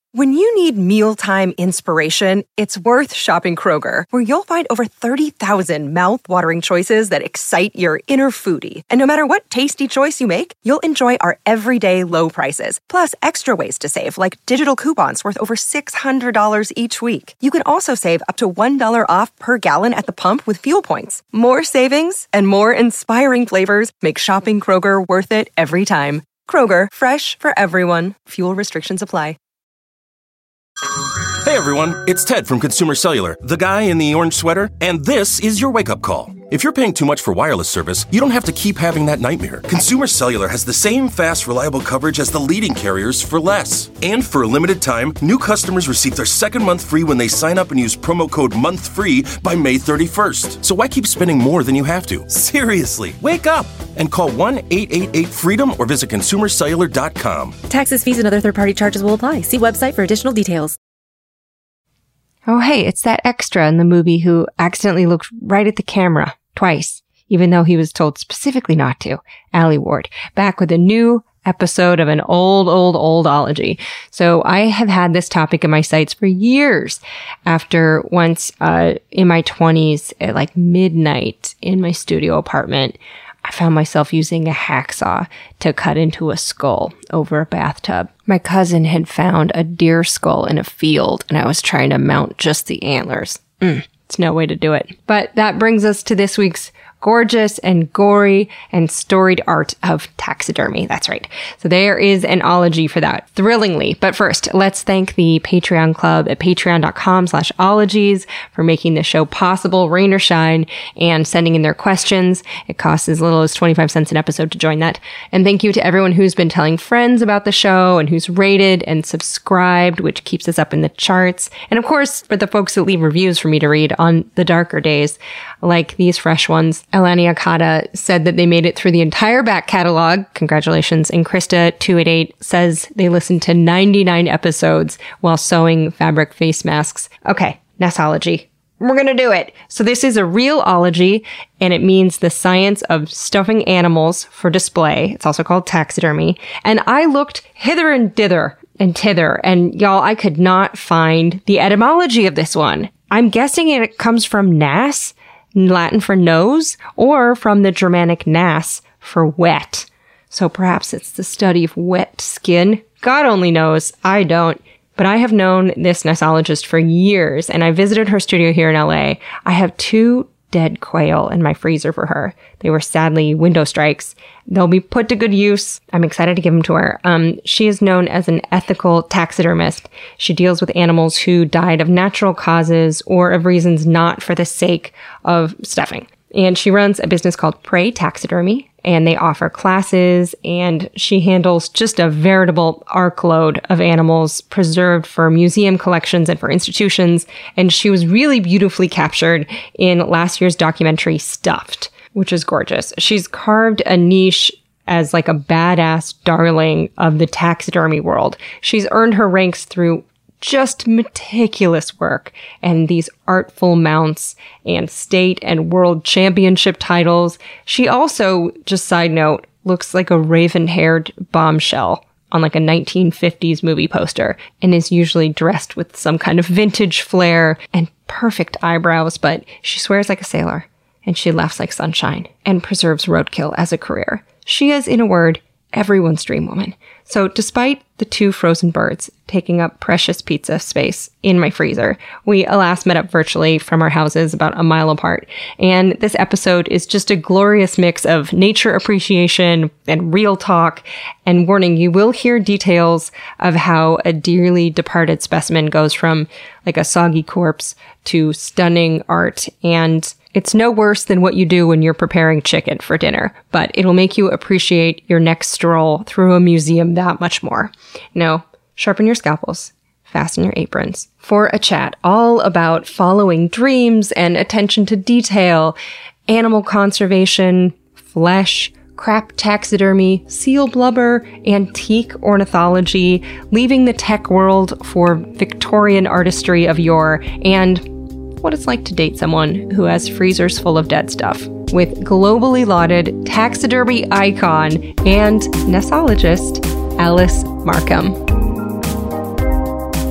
When you need mealtime inspiration, it's worth shopping Kroger, where you'll find over 30,000 mouth-watering choices that excite your inner foodie. And no matter what tasty choice you make, you'll enjoy our everyday low prices, plus extra ways to save, like digital coupons worth over $600 each week. You can also save up to $1 off per gallon at the pump with fuel points. More savings and more inspiring flavors make shopping Kroger worth it every time. Kroger, fresh for everyone. Fuel restrictions apply. Hey everyone, it's Ted from Consumer Cellular, the guy in the orange sweater, and this is your wake-up call. If you're paying too much for wireless service, you don't have to keep having that nightmare. Consumer Cellular has the same fast, reliable coverage as the leading carriers for less. And for a limited time, new customers receive their second month free when they sign up and use promo code MONTHFREE by May 31st. So why keep spending more than you have to? Seriously, wake up and call 1-888-FREEDOM or visit consumercellular.com. Taxes, fees, and other third-party charges will apply. See website for additional details. Oh, hey, it's that extra in the movie who accidentally looked right at the camera twice, even though he was told specifically not to. Alie Ward, back with a new episode of an oldology. So I have had this topic in my sights for years. After once, in my 20s at like midnight in my studio apartment, I found myself using a hacksaw to cut into a skull over a bathtub. My cousin had found a deer skull in a field, and I was trying to mount just the antlers. It's no way to do it. But that brings us to this week's gorgeous and gory and storied art of taxidermy. That's right. So there is an ology for that, thrillingly. But first, let's thank the Patreon Club at patreon.com/ologies for making the show possible, rain or shine, and sending in their questions. It costs as little as 25 cents an episode to join that. And thank you to everyone who's been telling friends about the show and who's rated and subscribed, which keeps us up in the charts. And of course, for the folks that leave reviews for me to read on the darker days, like these fresh ones. Eleni Akata said that they made it through the entire back catalog. Congratulations. And Krista288 says they listened to 99 episodes while sewing fabric face masks. Okay, Nessology. We're going to do it. So this is a real ology, and it means the science of stuffing animals for display. It's also called taxidermy. And I looked hither and thither, and y'all, I could not find the etymology of this one. I'm guessing it comes from nas, Latin for nose, or from the Germanic nas for wet. So perhaps it's the study of wet skin. God only knows. I don't. But I have known this Nessologist for years, and I visited her studio here in LA. I have 2 dead quail in my freezer for her. They were sadly window strikes. They'll be put to good use. I'm excited to give them to her. She is known as an ethical taxidermist. She deals with animals who died of natural causes or of reasons not for the sake of stuffing. And she runs a business called Prey Taxidermy, and they offer classes, and she handles just a veritable arkload of animals preserved for museum collections and for institutions. And she was really beautifully captured in last year's documentary Stuffed, which is gorgeous. She's carved a niche as like a badass darling of the taxidermy world. She's earned her ranks through just meticulous work and these artful mounts and state and world championship titles. She also, just side note, looks like a raven-haired bombshell on like a 1950s movie poster and is usually dressed with some kind of vintage flair and perfect eyebrows, but she swears like a sailor and she laughs like sunshine and preserves roadkill as a career. She is, in a word, everyone's dream woman. So despite the 2 frozen birds taking up precious pizza space in my freezer, we alas met up virtually from our houses about a mile apart. And this episode is just a glorious mix of nature appreciation and real talk. And warning, you will hear details of how a dearly departed specimen goes from like a soggy corpse to stunning art. And it's no worse than what you do when you're preparing chicken for dinner, but it'll make you appreciate your next stroll through a museum that much more. Now, sharpen your scalpels, fasten your aprons for a chat all about following dreams and attention to detail, animal conservation, flesh, crap taxidermy, seal blubber, antique ornithology, leaving the tech world for Victorian artistry of yore, and what it's like to date someone who has freezers full of dead stuff, with globally lauded taxidermy icon and Nessologist Alice Markham.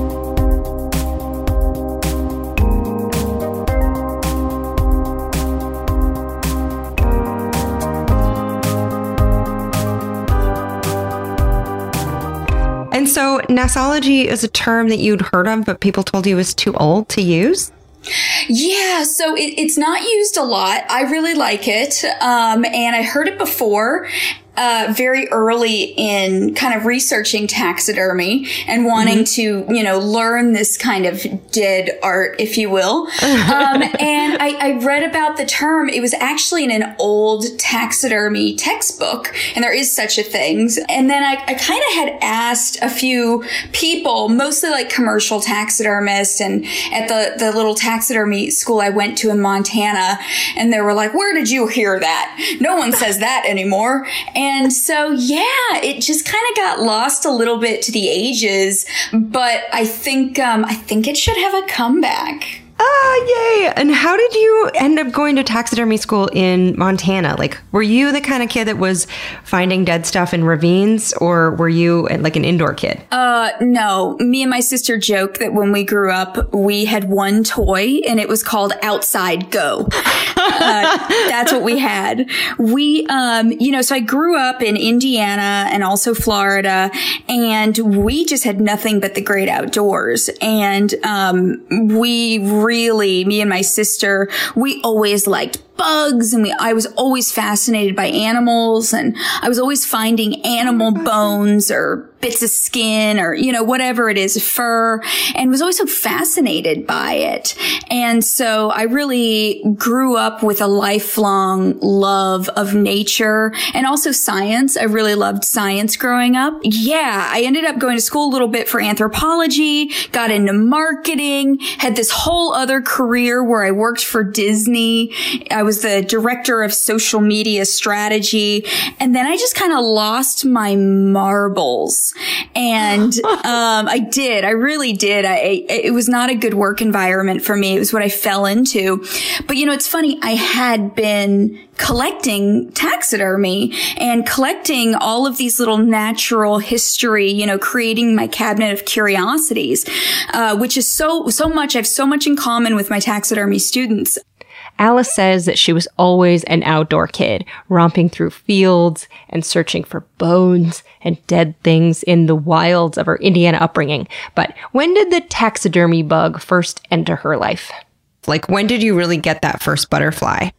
nasology is a term that you'd heard of, but people told you was too old to use? Yeah, so it's not used a lot. I really like it. And I heard it before. Very early in kind of researching taxidermy and wanting to, learn this kind of dead art, if you will. And I read about the term. It was actually in an old taxidermy textbook, and there is such a thing. And then I kind of had asked a few people, mostly like commercial taxidermists, and at the little taxidermy school I went to in Montana, and they were like, "Where did you hear that? No one says that anymore." And so, yeah, it just kind of got lost a little bit to the ages, but I think it should have a comeback. Yay! And how did you end up going to taxidermy school in Montana? Like, were you the kind of kid that was finding dead stuff in ravines, or were you like an indoor kid? No. Me and my sister joke that when we grew up, we had one toy and it was called Outside Go. That's what we had. So I grew up in Indiana and also Florida, and we just had nothing but the great outdoors. And, me and my sister, we always liked bugs, and I was always fascinated by animals, and I was always finding animal bones or bits of skin or, whatever it is, fur, and was always so fascinated by it. And so I really grew up with a lifelong love of nature and also science. I really loved science growing up. Yeah, I ended up going to school a little bit for anthropology, got into marketing, had this whole other career where I worked for Disney. I was the director of social media strategy. And then I just kind of lost my marbles. And, I really did. It was not a good work environment for me. It was what I fell into. But, it's funny. I had been collecting taxidermy and collecting all of these little natural history, creating my cabinet of curiosities, which is so much. I have so much in common with my taxidermy students. Alice says that she was always an outdoor kid, romping through fields and searching for bones and dead things in the wilds of her Indiana upbringing. But when did the taxidermy bug first enter her life? Like, when did you really get that first butterfly?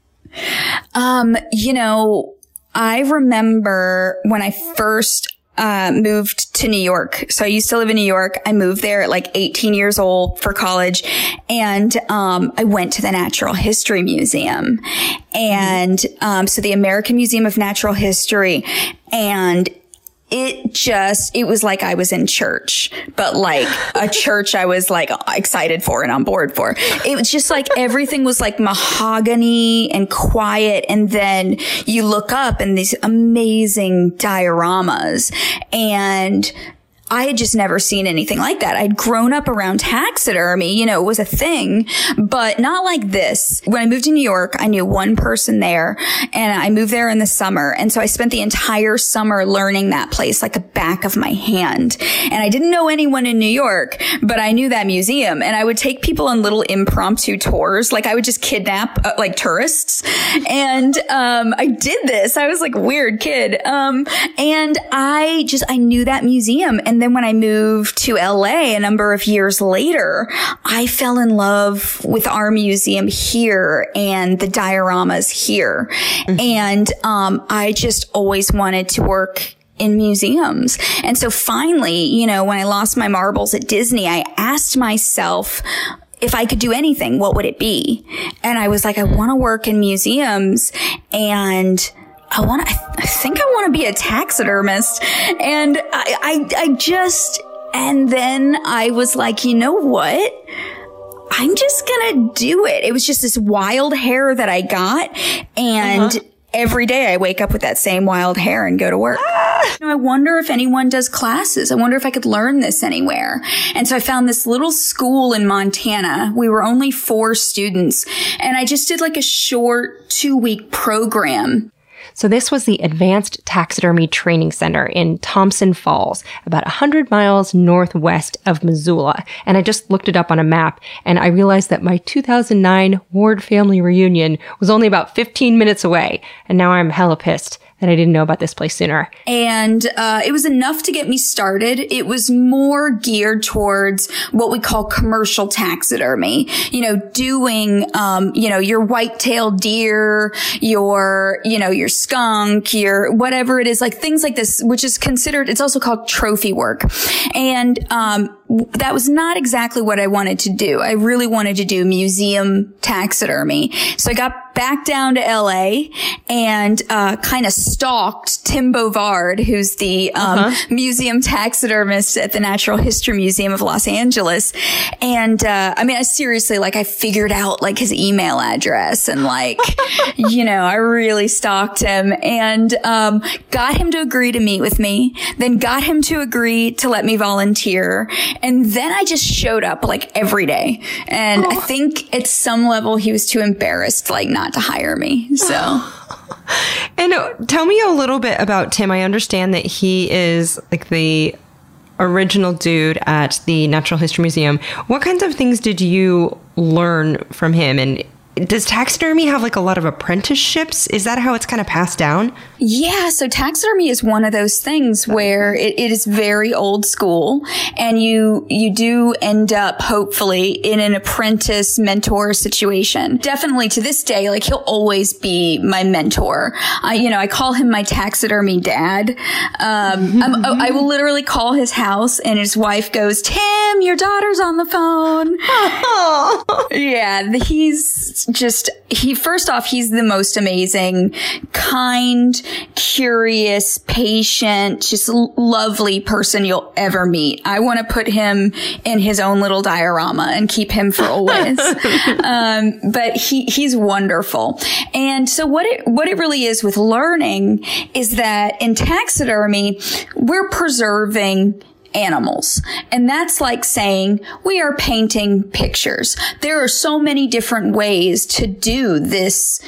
I remember when I first moved to New York. So I used to live in New York. I moved there at like 18 years old for college. And, I went to the Natural History Museum and, so the American Museum of Natural History, and it was like I was in church, but like a church I was like excited for and on board for. It was just like everything was like mahogany and quiet. And then you look up and these amazing dioramas, and I had just never seen anything like that. I'd grown up around taxidermy, it was a thing, but not like this. When I moved to New York, I knew one person there, and I moved there in the summer. And so I spent the entire summer learning that place like the back of my hand. And I didn't know anyone in New York, but I knew that museum, and I would take people on little impromptu tours. Like I would just kidnap like tourists. And, I did this. I was like a weird kid. And I knew that museum. And then when I moved to LA a number of years later, I fell in love with our museum here and the dioramas here. Mm-hmm. And I just always wanted to work in museums. And so finally, when I lost my marbles at Disney, I asked myself, if I could do anything, what would it be? And I was like, I want to work in museums, and I think I want to be a taxidermist. And and then I was like, you know what? I'm just going to do it. It was just this wild hair that I got. And every day I wake up with that same wild hair and go to work. I wonder if anyone does classes. I wonder if I could learn this anywhere. And so I found this little school in Montana. We were only 4 students, and I just did like a short 2-week program. So this was the Advanced Taxidermy Training Center in Thompson Falls, about 100 miles northwest of Missoula. And I just looked it up on a map, and I realized that my 2009 Ward family reunion was only about 15 minutes away. And now I'm hella pissed that I didn't know about this place sooner. And it was enough to get me started. It was more geared towards what we call commercial taxidermy, doing, your white-tailed deer, your skunk, your whatever it is, like things like this, which is considered, it's also called trophy work. And that was not exactly what I wanted to do. I really wanted to do museum taxidermy. So I got back down to LA and kind of stalked Tim Bovard, who's the museum taxidermist at the Natural History Museum of Los Angeles. And I seriously, I figured out his email address and I really stalked him and got him to agree to meet with me, then got him to agree to let me volunteer. And then I just showed up every day. And I think at some level he was too embarrassed not to hire me. So. And tell me a little bit about Tim. I understand that he is the original dude at the Natural History Museum. What kinds of things did you learn from him? And does taxidermy have a lot of apprenticeships? Is that how it's kind of passed down? Yeah. So taxidermy is one of those things where it is very old school, and you do end up hopefully in an apprentice mentor situation. Definitely to this day, he'll always be my mentor. I call him my taxidermy dad. I will literally call his house and his wife goes, "Tim, your daughter's on the phone." Yeah. First off, he's the most amazing, kind, curious, patient, just lovely person you'll ever meet. I want to put him in his own little diorama and keep him for always. But he's wonderful. And so what it really is with learning is that in taxidermy, we're preserving animals. And that's like saying we are painting pictures. There are so many different ways to do this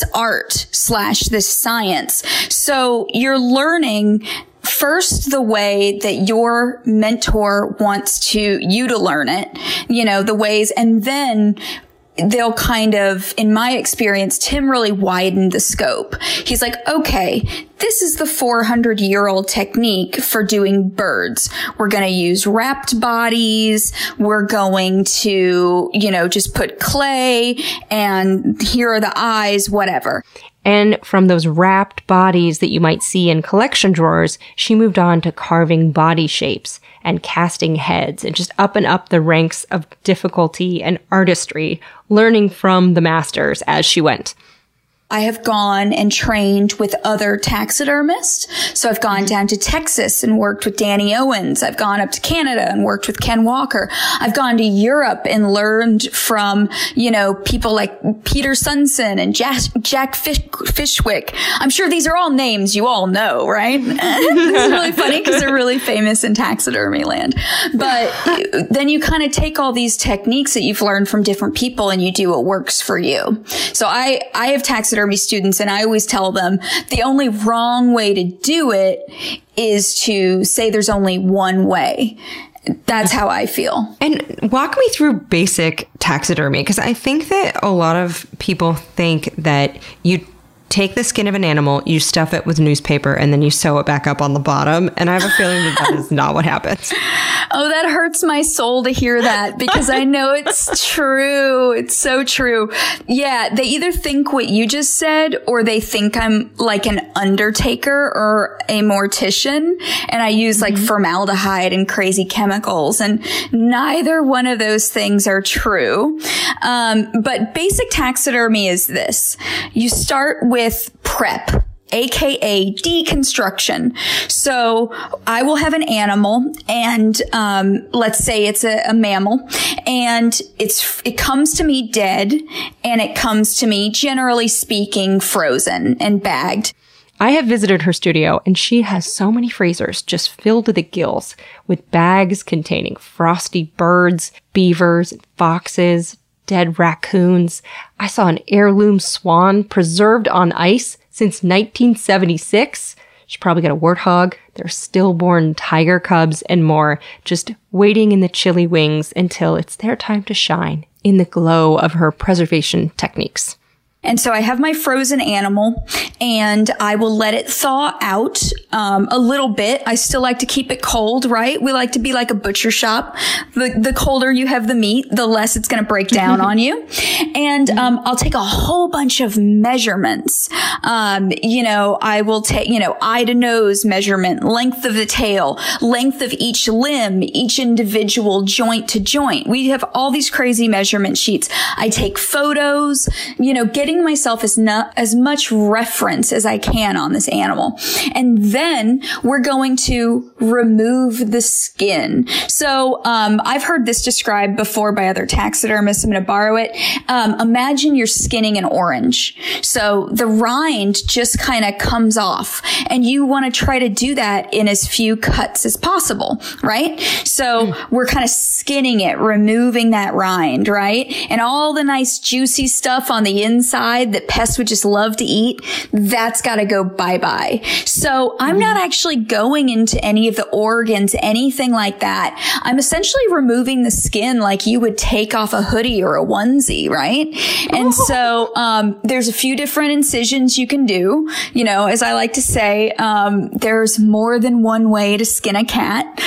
art / this science. So you're learning first the way that your mentor wants you to learn it, the ways, and then they'll kind of, in my experience, Tim really widened the scope. He's like, okay, this is the 400-year-old technique for doing birds. We're going to use wrapped bodies. We're going to, just put clay, and here are the eyes, whatever. And from those wrapped bodies that you might see in collection drawers, she moved on to carving body shapes and casting heads, and just up and up the ranks of difficulty and artistry, learning from the masters as she went. I have gone and trained with other taxidermists. So I've gone down to Texas and worked with Danny Owens. I've gone up to Canada and worked with Ken Walker. I've gone to Europe and learned from, people like Peter Sunson and Jack Fishwick. I'm sure these are all names you all know, right? This is really funny because they're really famous in taxidermy land. But then you kind of take all these techniques that you've learned from different people and you do what works for you. So I have taxidermy students, and I always tell them the only wrong way to do it is to say there's only one way. That's how I feel. And walk me through basic taxidermy, because I think that a lot of people think that you take the skin of an animal, you stuff it with newspaper, and then you sew it back up on the bottom. And I have a feeling that is not what happens. Oh, that hurts my soul to hear that, because I know it's true. It's so true. Yeah, they either think what you just said, or they think I'm like an undertaker or a mortician, and I use like formaldehyde and crazy chemicals, and neither one of those things are true. But basic taxidermy is this. You start with prep, aka deconstruction. So I will have an animal, and let's say it's a mammal, and it comes to me dead, and it comes to me, generally speaking, frozen and bagged. I have visited her studio, and she has so many freezers just filled to the gills with bags containing frosty birds, beavers, foxes, dead raccoons. I saw an heirloom swan preserved on ice since 1976. She probably got a warthog. There's stillborn tiger cubs and more, just waiting in the chilly wings until it's their time to shine in the glow of her preservation techniques. And so I have my frozen animal and I will let it thaw out a little bit. I still like to keep it cold, right? We like to be like a butcher shop. The colder you have the meat, the less it's going to break down on you. And I'll take a whole bunch of measurements. I will take, eye to nose measurement, length of the tail, length of each limb, each individual joint to joint. We have all these crazy measurement sheets. I take photos, getting myself as much reference as I can on this animal. And then we're going to remove the skin. So, I've heard this described before by other taxidermists. I'm going to borrow it. Imagine you're skinning an orange. So the rind just kind of comes off and you want to try to do that in as few cuts as possible, right? So we're kind of skinning it, removing that rind, right? And all the nice juicy stuff on the inside that pests would just love to eat, that's got to go bye-bye. So I'm not actually going into any of the organs, anything like that. I'm essentially removing the skin like you would take off a hoodie or a onesie, right? And so there's a few different incisions you can do. As I like to say, there's more than one way to skin a cat.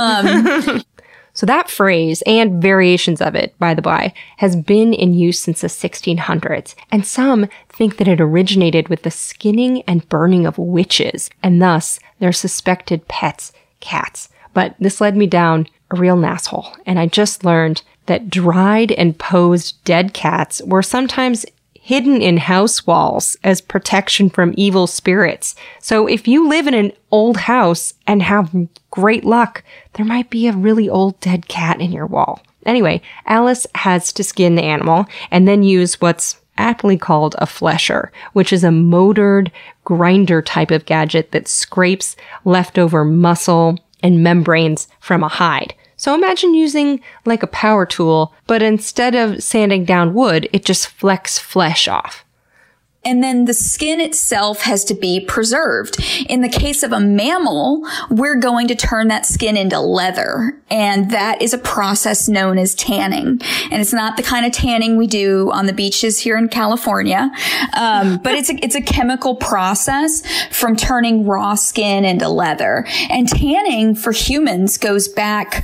So that phrase, and variations of it, by the by, has been in use since the 1600s, and some think that it originated with the skinning and burning of witches, and thus their suspected pets, cats. But this led me down a real nasshole, and I just learned that dried and posed dead cats were sometimes hidden in house walls as protection from evil spirits. So if you live in an old house and have great luck, there might be a really old dead cat in your wall. Anyway, Alice has to skin the animal and then use what's aptly called a flesher, which is a motored grinder type of gadget that scrapes leftover muscle and membranes from a hide. So imagine using like a power tool, but instead of sanding down wood, it just flecks flesh off. And then the skin itself has to be preserved. In the case of a mammal, we're going to turn that skin into leather. And that is a process known as tanning. And it's not the kind of tanning we do on the beaches here in California. But it's a chemical process from turning raw skin into leather. And tanning for humans goes back,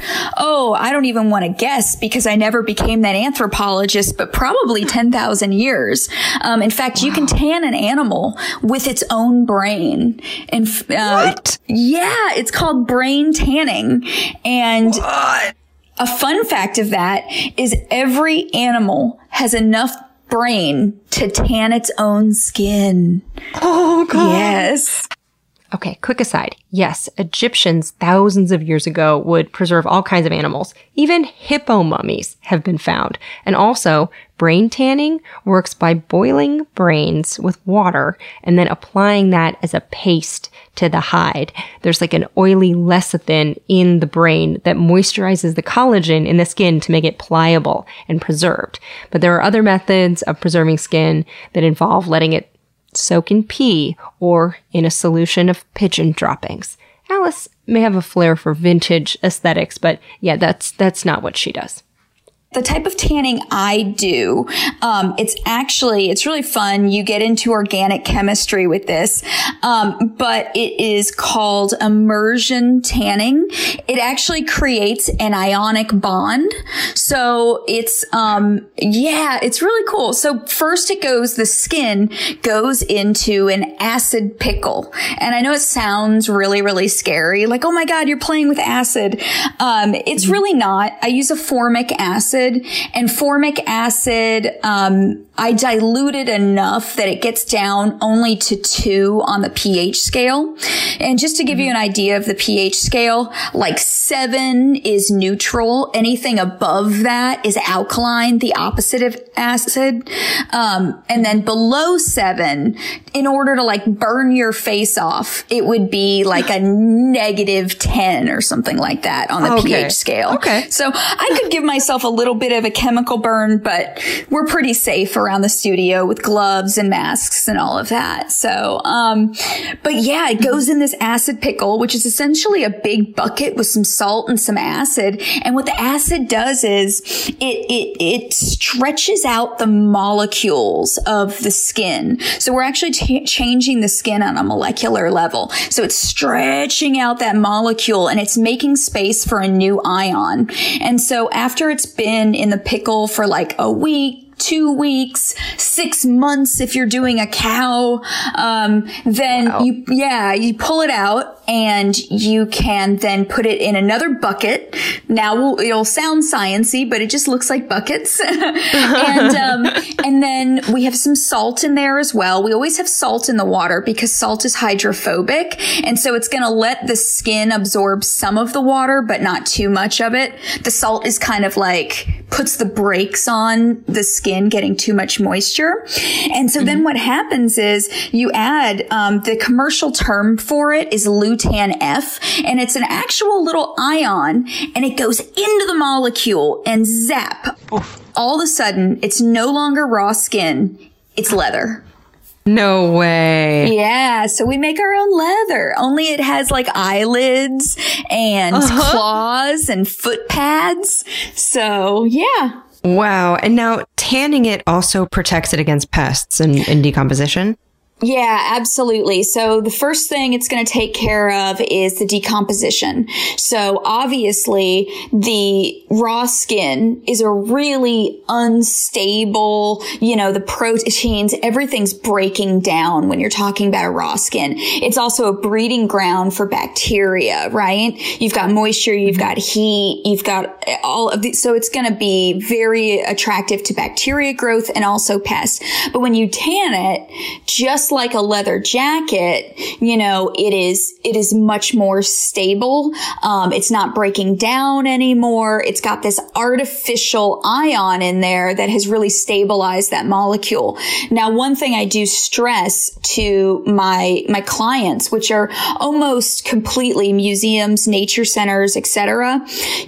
I don't even want to guess because I never became that anthropologist, but probably 10,000 years. In fact, you can tan an animal with its own brain. And what? Yeah, it's called brain tanning. And what? A fun fact of that is every animal has enough brain to tan its own skin. Oh, God. Yes. Okay, quick aside. Yes, Egyptians thousands of years ago would preserve all kinds of animals. Even hippo mummies have been found. And also, brain tanning works by boiling brains with water and then applying that as a paste to the hide. There's like an oily lecithin in the brain that moisturizes the collagen in the skin to make it pliable and preserved. But there are other methods of preserving skin that involve letting it soak in pee or in a solution of pigeon droppings. Alice may have a flair for vintage aesthetics, but yeah, that's not what she does. The type of tanning I do, it's really fun. You get into organic chemistry with this, but it is called immersion tanning. It actually creates an ionic bond. So it's really cool. So first the skin goes into an acid pickle. And I know it sounds really, really scary. Like, oh my God, you're playing with acid. It's really not. I use a formic acid. And formic acid, I dilute it enough that it gets down only to 2 on the pH scale. And just to give you an idea of the pH scale, like 7 is neutral. Anything above that is alkaline, the opposite of acid. And then below 7, in order to like burn your face off, it would be like a -10 or something like that on the pH scale. Okay. So I could give myself a little bit of a chemical burn, but we're pretty safe around the studio with gloves and masks and all of that. So, but yeah, it goes in this acid pickle, which is essentially a big bucket with some salt and some acid. And what the acid does is it stretches out the molecules of the skin. So we're actually changing the skin on a molecular level. So it's stretching out that molecule and it's making space for a new ion. And so after it's been in the pickle for like a week, 2 weeks, 6 months if you're doing a cow, then wow. you pull it out and you can then put it in another bucket. Now it'll sound sciencey, but it just looks like buckets. And then we have some salt in there as well. We always have salt in the water because salt is hydrophobic. And so it's going to let the skin absorb some of the water, but not too much of it. The salt is kind of like puts the brakes on the skin getting too much moisture. And so then what happens is you add, the commercial term for it is lutan F, and it's an actual little ion, and it goes into the molecule and zap. Oof. All of a sudden, it's no longer raw skin, it's leather. No way. Yeah. So we make our own leather, only it has like eyelids and claws and foot pads. So yeah. Wow. And now tanning it also protects it against pests and decomposition? Yeah, absolutely. So the first thing it's going to take care of is the decomposition. So obviously the raw skin is a really unstable, the proteins, everything's breaking down when you're talking about a raw skin. It's also a breeding ground for bacteria, right? You've got moisture, you've got heat, you've got all of these. So it's going to be very attractive to bacteria growth and also pests. But when you tan it, just like a leather jacket, it is much more stable. It's not breaking down anymore. It's got this artificial ion in there that has really stabilized that molecule. Now, one thing I do stress to my clients, which are almost completely museums, nature centers, etc.,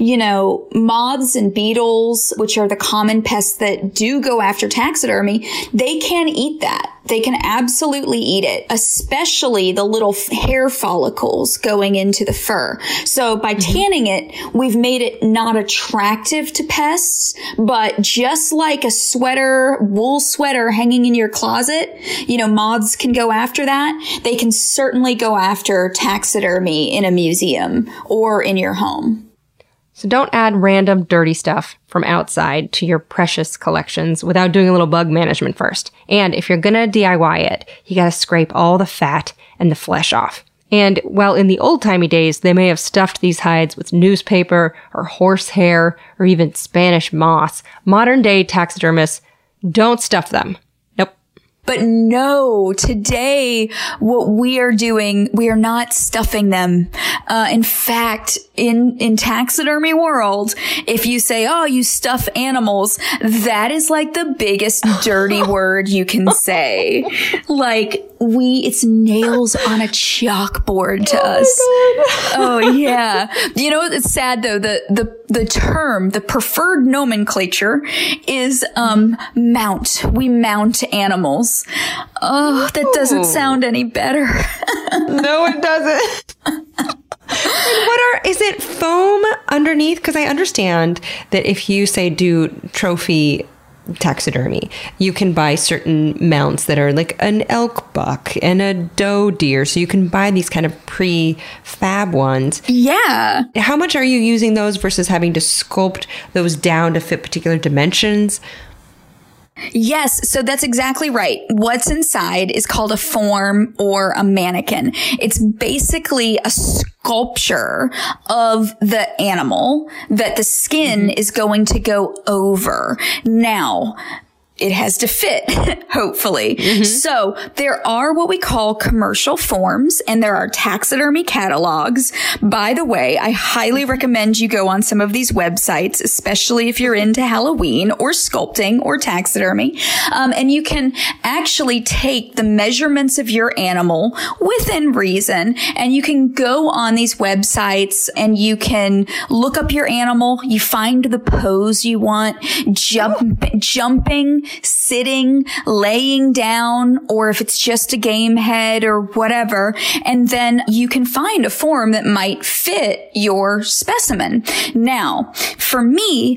moths and beetles, which are the common pests that do go after taxidermy, they can eat that. They can absolutely eat it, especially the little hair follicles going into the fur. So by tanning it, we've made it not attractive to pests, but just like a wool sweater hanging in your closet, moths can go after that. They can certainly go after taxidermy in a museum or in your home. So don't add random dirty stuff from outside to your precious collections without doing a little bug management first. And if you're gonna DIY it, you gotta scrape all the fat and the flesh off. And while in the old-timey days, they may have stuffed these hides with newspaper or horsehair or even Spanish moss, modern-day taxidermists don't stuff them. But no, today, what we are doing, we are not stuffing them. In fact, in taxidermy world, if you say, oh, you stuff animals, that is like the biggest dirty word you can say. Like, it's nails on a chalkboard to us. Oh, yeah. It's sad though, the term, the preferred nomenclature is, mount. We mount animals. Oh, that doesn't sound any better. No, it doesn't. Is it foam underneath? Because I understand that if you say do trophy taxidermy, you can buy certain mounts that are like an elk buck and a doe deer. So you can buy these kind of prefab ones. Yeah. How much are you using those versus having to sculpt those down to fit particular dimensions? Yes, so that's exactly right. What's inside is called a form or a mannequin. It's basically a sculpture of the animal that the skin is going to go over. Now, it has to fit, hopefully. Mm-hmm. So there are what we call commercial forms and there are taxidermy catalogs. By the way, I highly recommend you go on some of these websites, especially if you're into Halloween or sculpting or taxidermy. And you can actually take the measurements of your animal within reason. And you can go on these websites and you can look up your animal. You find the pose you want, jumping, sitting, laying down, or if it's just a game head or whatever. And then you can find a form that might fit your specimen. Now, for me,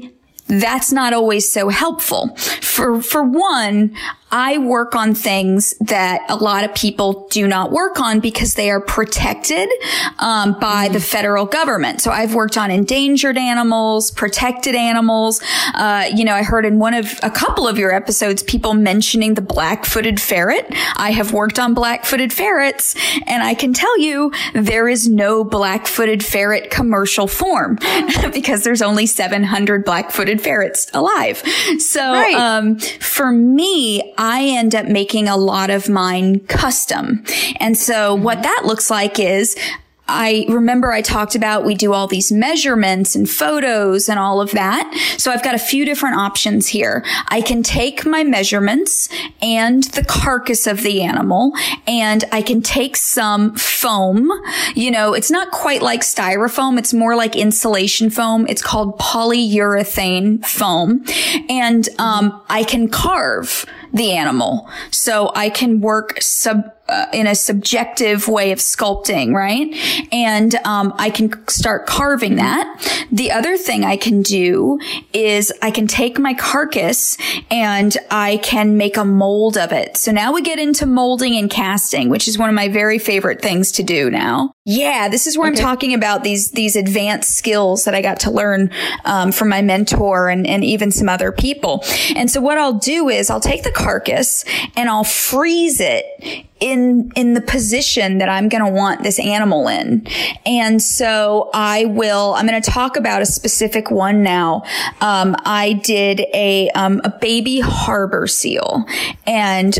that's not always so helpful. For one, I work on things that a lot of people do not work on because they are protected by the federal government. So I've worked on endangered animals, protected animals. I heard in a couple of your episodes, people mentioning the black-footed ferret. I have worked on black-footed ferrets, and I can tell you there is no black-footed ferret commercial form because there's only 700 black-footed ferrets alive. So for me, I end up making a lot of mine custom. And so what that looks like is, I remember I talked about we do all these measurements and photos and all of that. So I've got a few different options here. I can take my measurements and the carcass of the animal, and I can take some foam. It's not quite like styrofoam. It's more like insulation foam. It's called polyurethane foam. And I can carve the animal. So I can work in a subjective way of sculpting, right? And I can start carving that. The other thing I can do is I can take my carcass and I can make a mold of it. So now we get into molding and casting, which is one of my very favorite things to do now. Yeah, this is where I'm talking about these advanced skills that I got to learn from my mentor and even some other people. And so what I'll do is I'll take the carcass and I'll freeze it in the position that I'm going to want this animal in. And so I'm going to talk about a specific one now. I did a baby harbor seal, and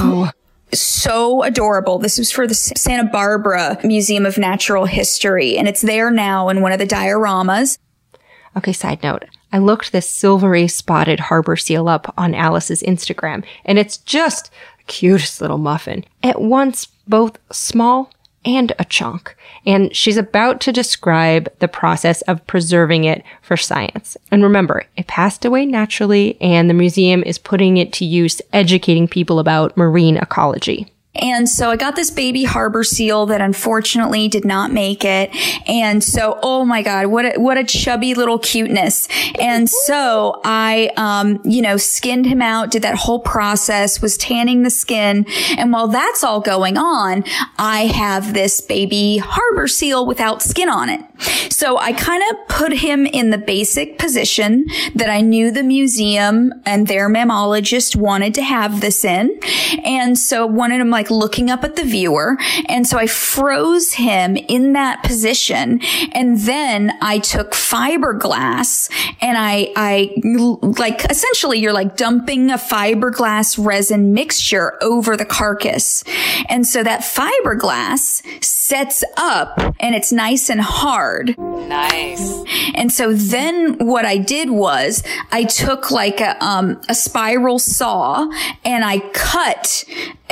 so adorable. This was for the Santa Barbara Museum of Natural History, and it's there now in one of the dioramas. Okay, side note. I looked this silvery spotted harbor seal up on Alice's Instagram, and it's just the cutest little muffin. At once both small and a chunk. And she's about to describe the process of preserving it for science. And remember, it passed away naturally, and the museum is putting it to use educating people about marine ecology. And so I got this baby harbor seal that unfortunately did not make it. And so, oh my God, what a chubby little cuteness. And so I, skinned him out, did that whole process, was tanning the skin. And while that's all going on, I have this baby harbor seal without skin on it. So I kind of put him in the basic position that I knew the museum and their mammologist wanted to have this in. And so wanted him looking up at the viewer. And so I froze him in that position. And then I took fiberglass and I essentially you're dumping a fiberglass resin mixture over the carcass. And so that fiberglass sets up and it's nice and hard. Nice. And so then what I did was I took a spiral saw and I cut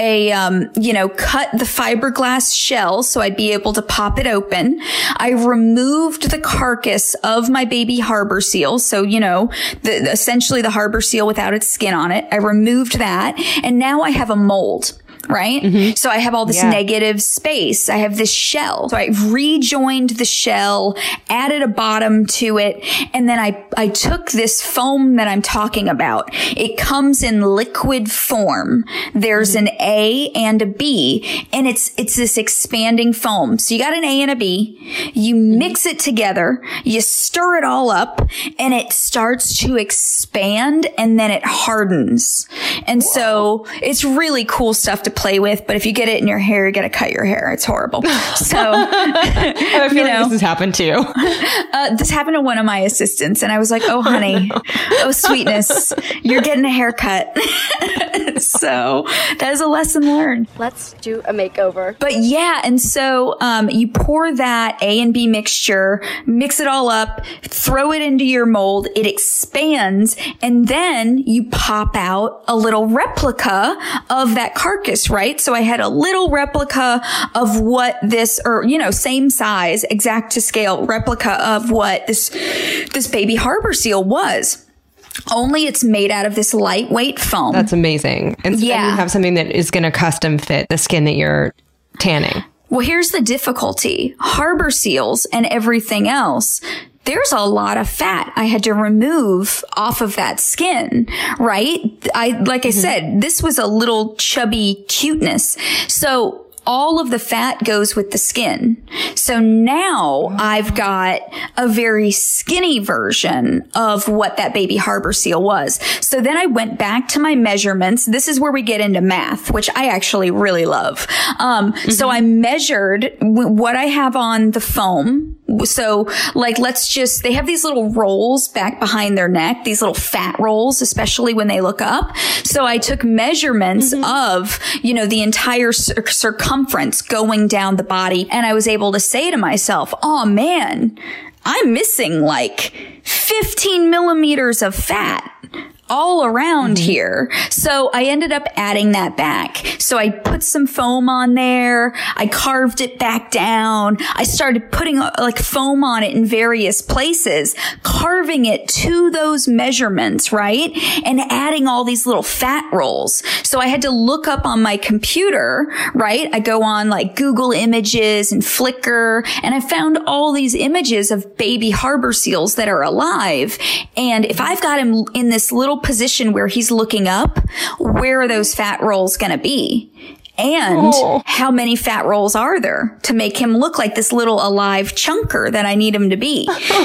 cut the fiberglass shell so I'd be able to pop it open. I removed the carcass of my baby harbor seal. So, essentially the harbor seal without its skin on it. I removed that. And now I have a mold. Right? Mm-hmm. So I have all this negative space. I have this shell. So I rejoined the shell, added a bottom to it, and then I took this foam that I'm talking about. It comes in liquid form. There's an A and a B, and it's this expanding foam. So you got an A and a B, you mix it together, you stir it all up, and it starts to expand, and then it hardens. And so it's really cool stuff to play with, but if you get it in your hair, you got to cut your hair. It's horrible. So I feel like this has happened to you. This happened to one of my assistants, and I was like, "Oh, honey, oh, sweetness, you're getting a haircut." So that is a lesson learned. Let's do a makeover. But yeah, and so you pour that A and B mixture, mix it all up, throw it into your mold. It expands, and then you pop out a little replica of that carcass, right? So I had a little replica of what this, same size, exact to scale replica of what this baby harbor seal was. Only it's made out of this lightweight foam. That's amazing. And so then you have something that is going to custom fit the skin that you're tanning. Well, here's the difficulty. Harbor seals and everything else, there's a lot of fat I had to remove off of that skin, right? Like I said, this was a little chubby cuteness. So all of the fat goes with the skin. So now I've got a very skinny version of what that baby harbor seal was. So then I went back to my measurements. This is where we get into math, which I actually really love. So I measured what I have on the foam. So like, they have these little rolls back behind their neck, these little fat rolls, especially when they look up. So I took measurements of, the entire circumference going down the body. And I was able to say to myself, oh man, I'm missing like 15 millimeters of fat all around here. So I ended up adding that back. So I put some foam on there. I carved it back down. I started putting like foam on it in various places, carving it to those measurements, right? And adding all these little fat rolls. So I had to look up on my computer, right? I go on like Google Images and Flickr, and I found all these images of baby harbor seals that are alive. And if I've got him in this little position where he's looking up, where are those fat rolls going to be? And how many fat rolls are there to make him look like this little alive chunker that I need him to be?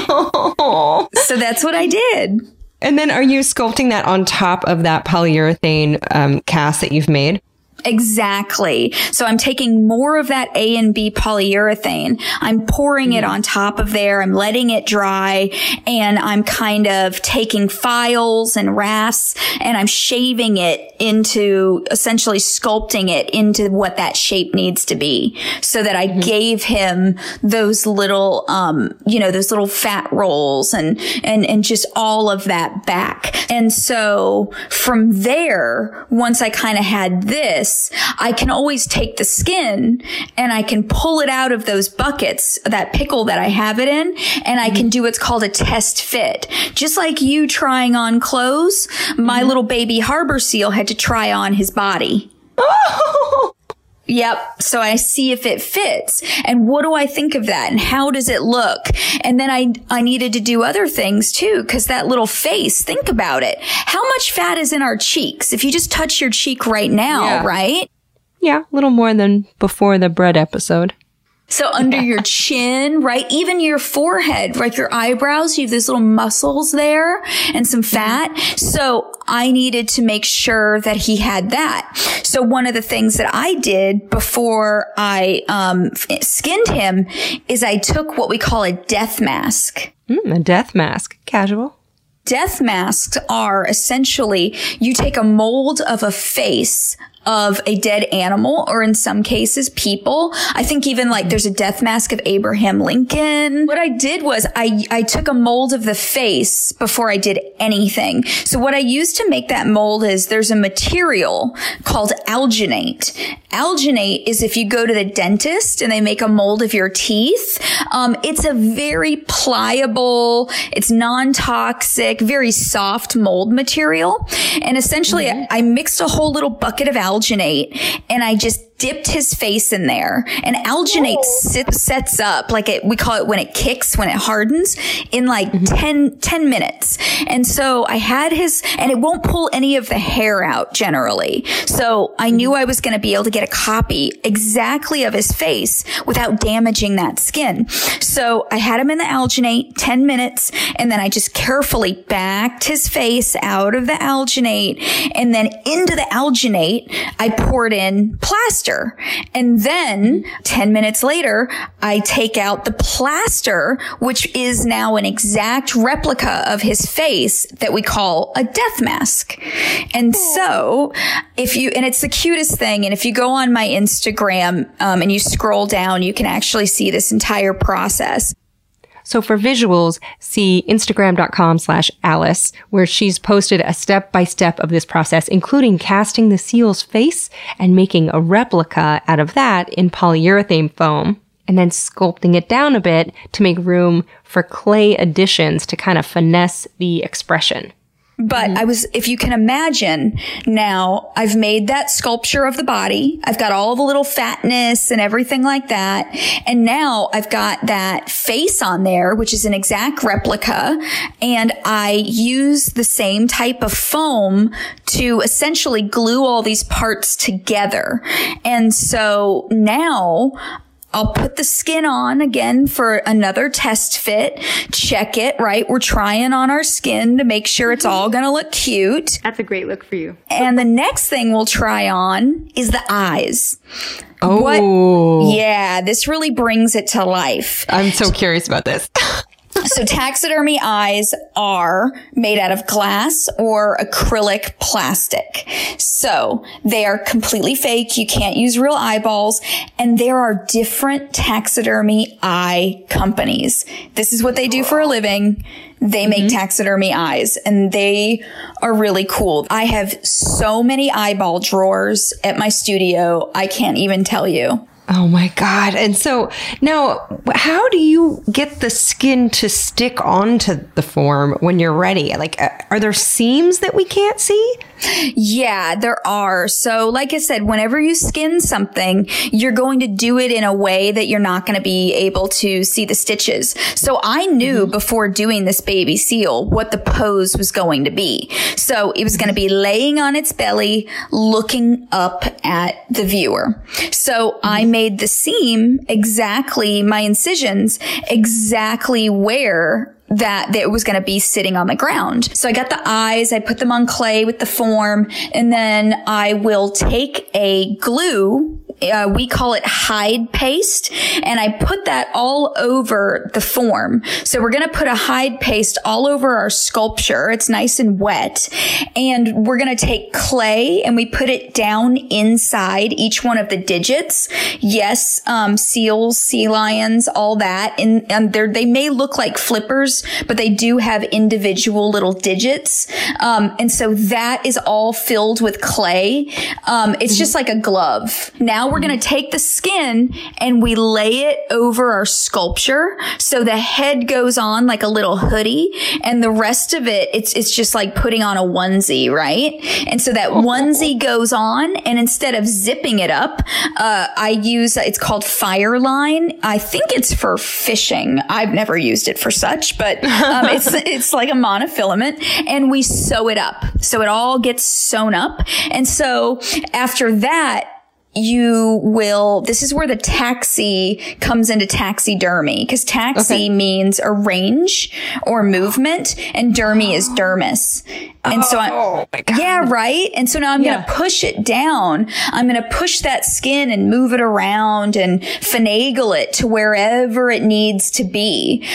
So that's what I did. And then are you sculpting that on top of that polyurethane cast that you've made? Exactly. So I'm taking more of that A and B polyurethane. I'm pouring it on top of there. I'm letting it dry, and I'm kind of taking files and rasps, and I'm shaving it into, essentially sculpting it into what that shape needs to be, so that I gave him those little, those little fat rolls and just all of that back. And so from there, once I kind of had this, I can always take the skin and I can pull it out of those buckets, that pickle that I have it in, and I can do what's called a test fit. Just like you trying on clothes, my little baby harbor seal had to try on his body. Yep. So I see if it fits. And what do I think of that? And how does it look? And then I needed to do other things too, because that little face, think about it. How much fat is in our cheeks? If you just touch your cheek right now, right? Yeah, a little more than before the bread episode. So under your chin, right? Even your forehead, like your eyebrows, you have those little muscles there and some fat. So I needed to make sure that he had that. So one of the things that I did before I skinned him is I took what we call a death mask. A death mask. Casual. Death masks are essentially, you take a mold of a face of a dead animal, or in some cases, people. I think even like there's a death mask of Abraham Lincoln. What I did was I took a mold of the face before I did anything. So what I used to make that mold is there's a material called alginate. Alginate is if you go to the dentist and they make a mold of your teeth. It's a very pliable, it's non-toxic, very soft mold material. And essentially I mixed a whole little bucket of alginate and I just dipped his face in there, and alginate sets up like we call it when it kicks, when it hardens in like 10 minutes. And so I had and it won't pull any of the hair out generally. So I knew I was going to be able to get a copy exactly of his face without damaging that skin. So I had him in the alginate 10 minutes, and then I just carefully backed his face out of the alginate, and then into the alginate, I poured in plaster. And then 10 minutes later, I take out the plaster, which is now an exact replica of his face that we call a death mask. And so and it's the cutest thing. And if you go on my Instagram, and you scroll down, you can actually see this entire process. So for visuals, see Instagram.com/Alice, where she's posted a step-by-step of this process, including casting the seal's face and making a replica out of that in polyurethane foam, and then sculpting it down a bit to make room for clay additions to kind of finesse the expression. But if you can imagine, now I've made that sculpture of the body. I've got all the little fatness and everything like that. And now I've got that face on there, which is an exact replica. And I use the same type of foam to essentially glue all these parts together. And so now I'll put the skin on again for another test fit, check it, right? We're trying on our skin to make sure it's all going to look cute. That's a great look for you. And the next thing we'll try on is the eyes. Oh. Yeah, this really brings it to life. I'm so curious about this. So taxidermy eyes are made out of glass or acrylic plastic. So they are completely fake. You can't use real eyeballs. And there are different taxidermy eye companies. This is what they do for a living. They make taxidermy eyes, and they are really cool. I have so many eyeball drawers at my studio, I can't even tell you. Oh my God. And so now, how do you get the skin to stick onto the form when you're ready? Like, are there seams that we can't see? Yeah, there are. So like I said, whenever you skin something, you're going to do it in a way that you're not going to be able to see the stitches. So I knew before doing this baby seal what the pose was going to be. So it was going to be laying on its belly, looking up at the viewer. So I made the seam exactly, my incisions exactly where that it was going to be sitting on the ground. So I got the eyes, I put them on clay with the form, and then I will take a glue. We call it hide paste, and I put that all over the form. So we're going to put a hide paste all over our sculpture. It's nice and wet. And we're going to take clay and we put it down inside each one of the digits. Yes, seals, sea lions, all that. And they may look like flippers, but they do have individual little digits. And so that is all filled with clay. It's just like a glove. Now we're going to take the skin and we lay it over our sculpture. So the head goes on like a little hoodie, and the rest of it, it's just like putting on a onesie, right? And so that onesie goes on, and instead of zipping it up, I use, it's called Fireline. I think it's for fishing. I've never used it for such, but it's like a monofilament, and we sew it up. So it all gets sewn up. And so after that, this is where the taxi comes into taxidermy, because taxi means a range or movement, and dermy is dermis. And so yeah, right. And so now I'm going to push it down. I'm going to push that skin and move it around and finagle it to wherever it needs to be.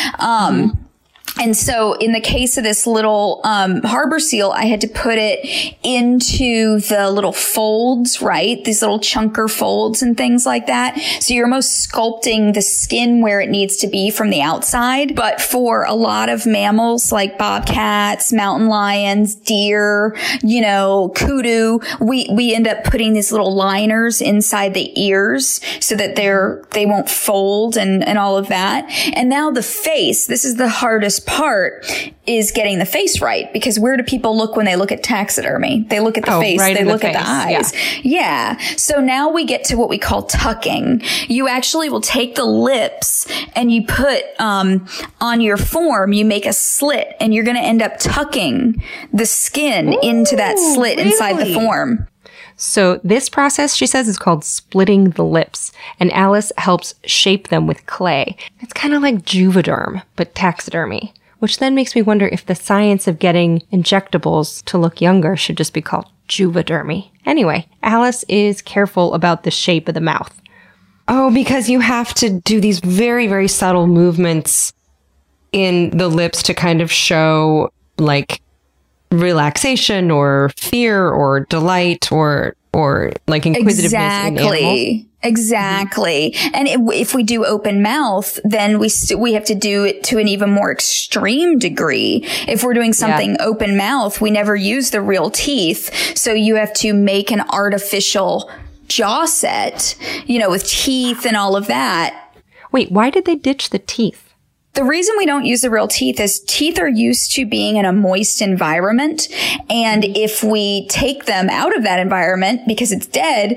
And so in the case of this little harbor seal, I had to put it into the little folds, right? These little chunker folds and things like that. So you're almost sculpting the skin where it needs to be from the outside. But for a lot of mammals like bobcats, mountain lions, deer, kudu, we end up putting these little liners inside the ears so that they won't fold and all of that. And now the face, this is the hardest part, is getting the face right, because where do people look when they look at taxidermy? They look at the face, they look at the eyes. Yeah. So now we get to what we call tucking. You actually will take the lips and you put on your form, you make a slit, and you're going to end up tucking the skin into that slit inside the form. So this process, she says, is called splitting the lips, and Alice helps shape them with clay. It's kind of like Juvederm, but taxidermy, which then makes me wonder if the science of getting injectables to look younger should just be called Juvedermy. Anyway, Alice is careful about the shape of the mouth. Oh, because you have to do these very, very subtle movements in the lips to kind of show, like, relaxation or fear or delight or like inquisitiveness in animals. Exactly. And if we do open mouth, then we have to do it to an even more extreme degree. If we're doing something open mouth, we never use the real teeth. So you have to make an artificial jaw set, with teeth and all of that. Wait, why did they ditch the teeth? The reason we don't use the real teeth is teeth are used to being in a moist environment. And if we take them out of that environment because it's dead,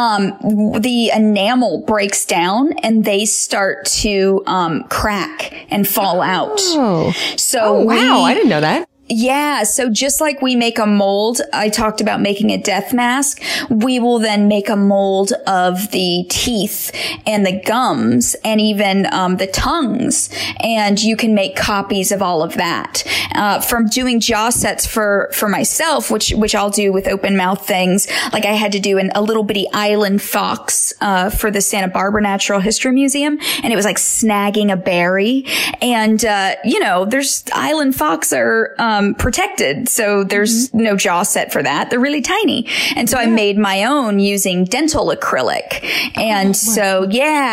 the enamel breaks down and they start to crack and fall out. Oh, So wow. I didn't know that. Yeah. So just like we make a mold, I talked about making a death mask. We will then make a mold of the teeth and the gums and even the tongues. And you can make copies of all of that. From doing jaw sets for myself, which I'll do with open mouth things. Like I had to do a little bitty island fox for the Santa Barbara Natural History Museum. And it was like snagging a berry. And, there's island fox are protected. So there's no jaw set for that. They're really tiny. And so I made my own using dental acrylic. And so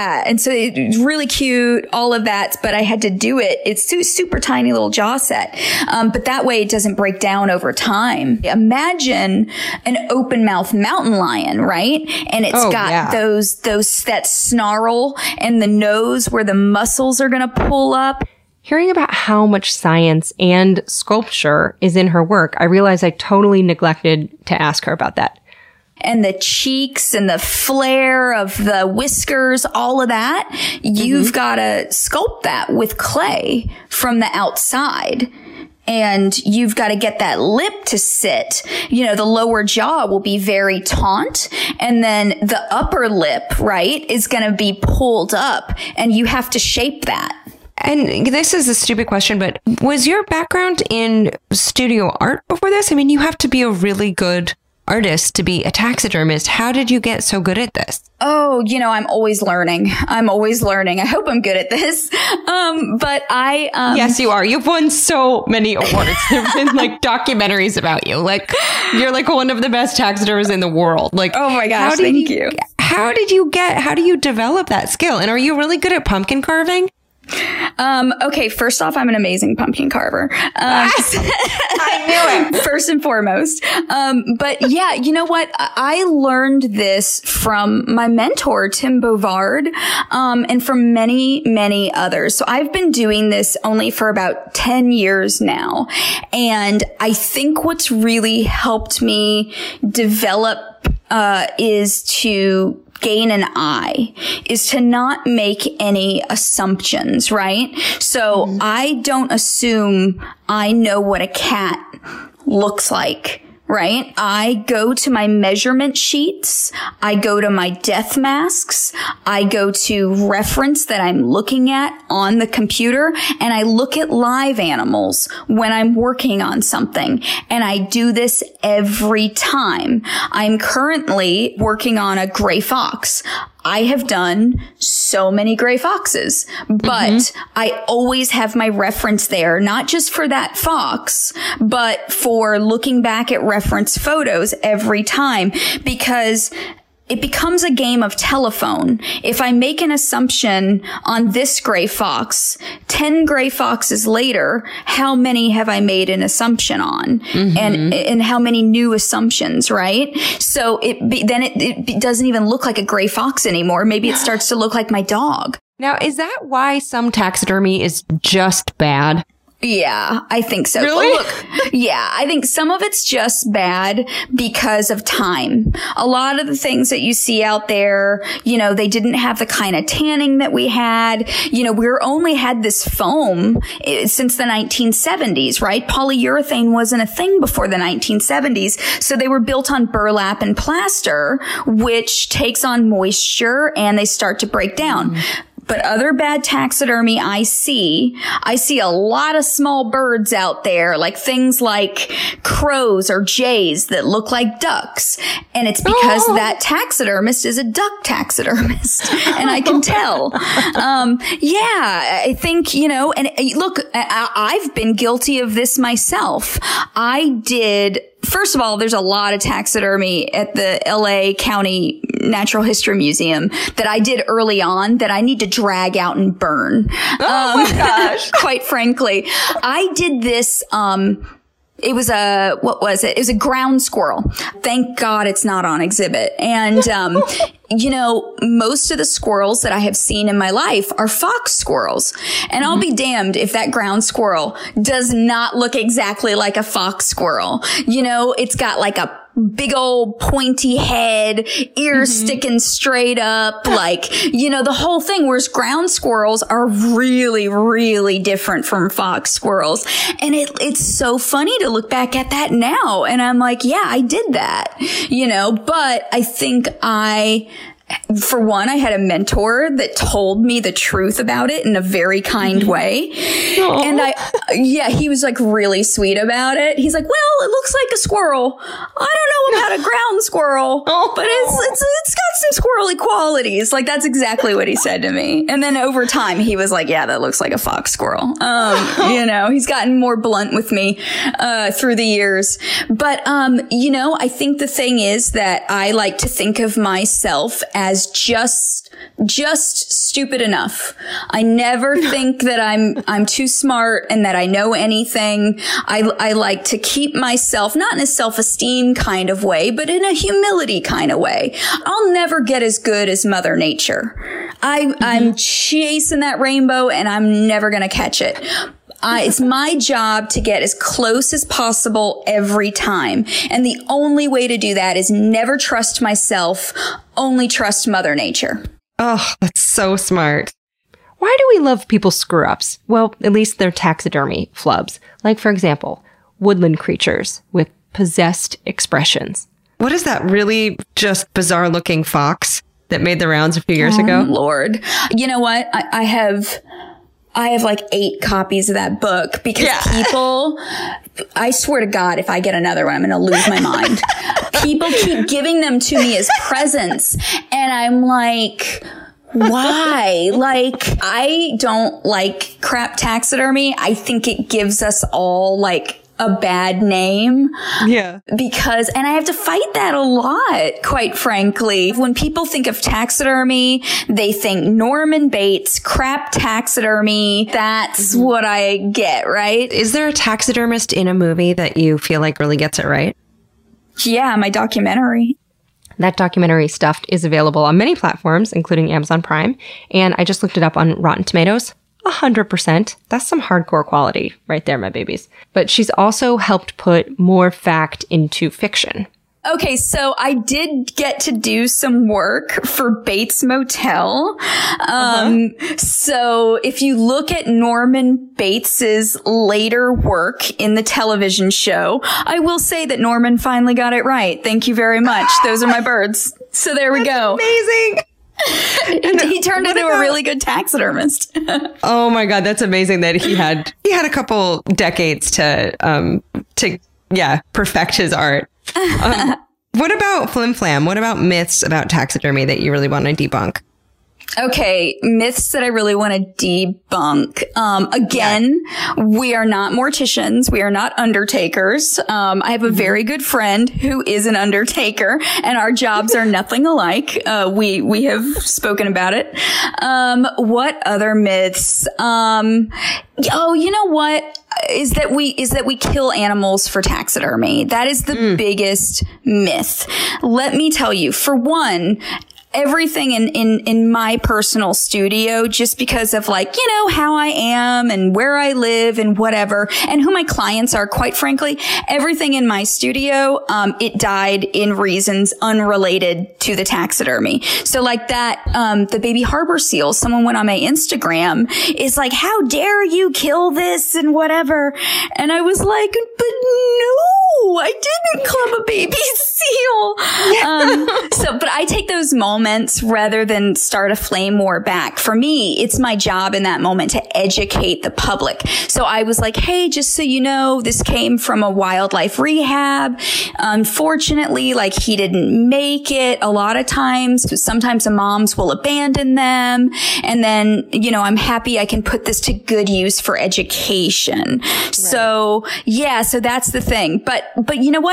it's really cute, all of that. But I had to do it. It's super tiny little jaw set. But that way it doesn't break down over time. Imagine an open mouth mountain lion, right? And it's got that snarl and the nose where the muscles are going to pull up. Hearing about how much science and sculpture is in her work, I realized I totally neglected to ask her about that. And the cheeks and the flare of the whiskers, all of that, you've got to sculpt that with clay from the outside. And you've got to get that lip to sit. The lower jaw will be very taut. And then the upper lip, right, is going to be pulled up. And you have to shape that. And this is a stupid question, but was your background in studio art before this? I mean, you have to be a really good artist to be a taxidermist. How did you get so good at this? Oh, I'm always learning. I hope I'm good at this. But I, Yes, you are. You've won so many awards. There've been like documentaries about you. Like you're like one of the best taxidermists in the world. Like, oh my gosh, thank you. How do you develop that skill? And are you really good at pumpkin carving? Okay, first off, I'm an amazing pumpkin carver. I knew it. First and foremost. But yeah, you know what? I learned this from my mentor, Tim Bovard, and from many, many others. So I've been doing this only for about 10 years now. And I think what's really helped me develop, is to gain an eye, is to not make any assumptions, right? So I don't assume I know what a cat looks like. Right? I go to my measurement sheets. I go to my death masks. I go to reference that I'm looking at on the computer, and I look at live animals when I'm working on something. And I do this every time. I'm currently working on a gray fox. I have done so many gray foxes, but I always have my reference there, not just for that fox, but for looking back at reference photos every time, because it becomes a game of telephone. If I make an assumption on this gray fox, 10 gray foxes later, how many have I made an assumption on? And how many new assumptions, right? So it doesn't even look like a gray fox anymore. Maybe it starts to look like my dog. Now, is that why some taxidermy is just bad? Yeah, I think so. Really? Yeah, I think some of it's just bad because of time. A lot of the things that you see out there, they didn't have the kind of tanning that we had. We only had this foam since the 1970s, right? Polyurethane wasn't a thing before the 1970s. So they were built on burlap and plaster, which takes on moisture and they start to break down. But other bad taxidermy I see a lot of small birds out there, like things like crows or jays that look like ducks. And it's because that taxidermist is a duck taxidermist. And I can tell. I think, and look, I've been guilty of this myself. First of all, there's a lot of taxidermy at the LA County Natural History Museum that I did early on that I need to drag out and burn. Oh my gosh. Quite frankly, I did this, It was what was it? It was a ground squirrel. Thank God it's not on exhibit. And, you know, most of the squirrels that I have seen in my life are fox squirrels. And I'll be damned if that ground squirrel does not look exactly like a fox squirrel. You know, it's got like a big old pointy head, ears sticking straight up, like, you know, the whole thing. Whereas ground squirrels are really, really different from fox squirrels. And it's so funny to look back at that now. And I'm like, yeah, I did that, you know, but I think for one, I had a mentor that told me the truth about it in a very kind way. And he was like really sweet about it. He's like, well, it looks like a squirrel. I don't know about a ground squirrel, but it's got some squirrely qualities. Like, that's exactly what he said to me. And then over time, he was like, yeah, that looks like a fox squirrel. You know, he's gotten more blunt with me, through the years. But, you know, I think the thing is that I like to think of myself as just stupid enough. I never think that I'm too smart and that I know anything. I like to keep myself, not in a self-esteem kind of way, but in a humility kind of way. I'll never get as good as Mother Nature. I'm chasing that rainbow and I'm never going to catch it. It's my job to get as close as possible every time. And the only way to do that is never trust myself, only trust Mother Nature. Oh, that's so smart. Why do we love people's screw-ups? Well, at least their taxidermy flubs. Like, for example, woodland creatures with possessed expressions. What is that really just bizarre-looking fox that made the rounds a few years ago? Lord. You know what? I have like 8 copies of that book because people, I swear to God, if I get another one, I'm going to lose my mind. People keep giving them to me as presents. And I'm like, why? Like, I don't like crap taxidermy. I think it gives us all like a bad name. Yeah. Because, and I have to fight that a lot, quite frankly. When people think of taxidermy, they think Norman Bates, crap taxidermy. That's what I get, right? Is there a taxidermist in a movie that you feel like really gets it right? Yeah, my documentary. That documentary, Stuffed, is available on many platforms, including Amazon Prime. And I just looked it up on Rotten Tomatoes. 100%. That's some hardcore quality right there, my babies. But she's also helped put more fact into fiction. Okay, so I did get to do some work for Bates Motel. So if you look at Norman Bates's later work in the television show, I will say that Norman finally got it right. Thank you very much. Those are my birds. So there we go. Amazing. He turned into a really good taxonomist. Oh my God, that's amazing that he had a couple decades to perfect his art. What about flim flam? What about myths about taxidermy that you really want to debunk? Okay, myths that I really want to debunk. Again, we are not morticians. We are not undertakers. I have a very good friend who is an undertaker, and our jobs are nothing alike. We have spoken about it. What other myths? Oh, you know what? Is that we kill animals for taxidermy. That is the biggest myth. Let me tell you, for one, everything in my personal studio, just because of like, you know, how I am and where I live and whatever, and who my clients are, quite frankly, everything in my studio, it died in reasons unrelated to the taxidermy. So like that, the baby harbor seal, someone went on my Instagram, is like, how dare you kill this and whatever. And I was like, but no, I didn't club a baby seal. But I take those moments rather than start a flame war back. For me, it's my job in that moment to educate the public. So I was like, hey, just so you know, this came from a wildlife rehab. Unfortunately, like, he didn't make it a lot of times. Sometimes the moms will abandon them. And then, you know, I'm happy I can put this to good use for education. Right. So yeah, so that's the thing. But you know what?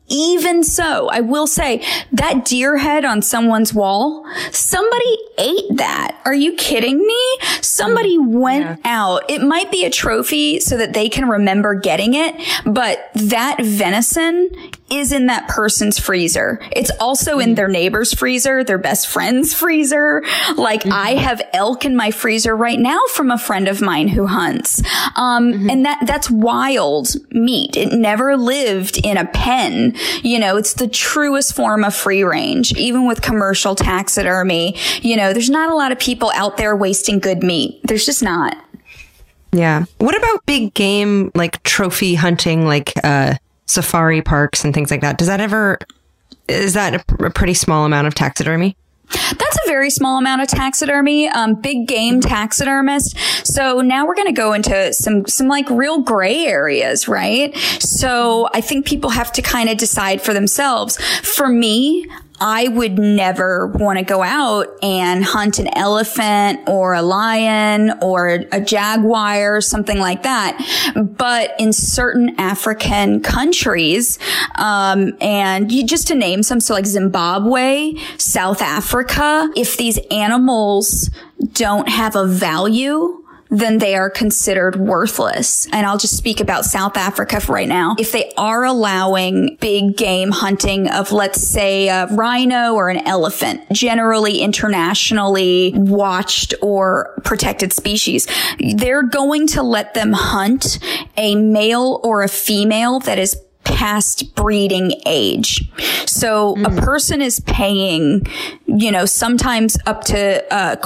Even so, I will say that deer head on someone's wall, somebody ate that. Are you kidding me? Somebody went out. It might be a trophy so that they can remember getting it, but that venison is in that person's freezer. It's also in their neighbor's freezer, their best friend's freezer. Like I have elk in my freezer right now from a friend of mine who hunts. And that's wild meat. It never lived in a pen. You know, it's the truest form of free range. Even with commercial taxidermy, you know, there's not a lot of people out there wasting good meat. There's just not. Yeah. What about big game, like trophy hunting, like safari parks and things like that? Is that a pretty small amount of taxidermy? That's a very small amount of taxidermy, big game taxidermist. So now we're going to go into some like real gray areas, right? So I think people have to kind of decide for themselves. For me, I would never want to go out and hunt an elephant or a lion or a jaguar, something like that. But in certain African countries, and just to name some, so like Zimbabwe, South Africa, if these animals don't have a value, then they are considered worthless. And I'll just speak about South Africa for right now. If they are allowing big game hunting of, let's say, a rhino or an elephant, generally internationally watched or protected species, they're going to let them hunt a male or a female that is past breeding age. So a person is paying, you know, sometimes up to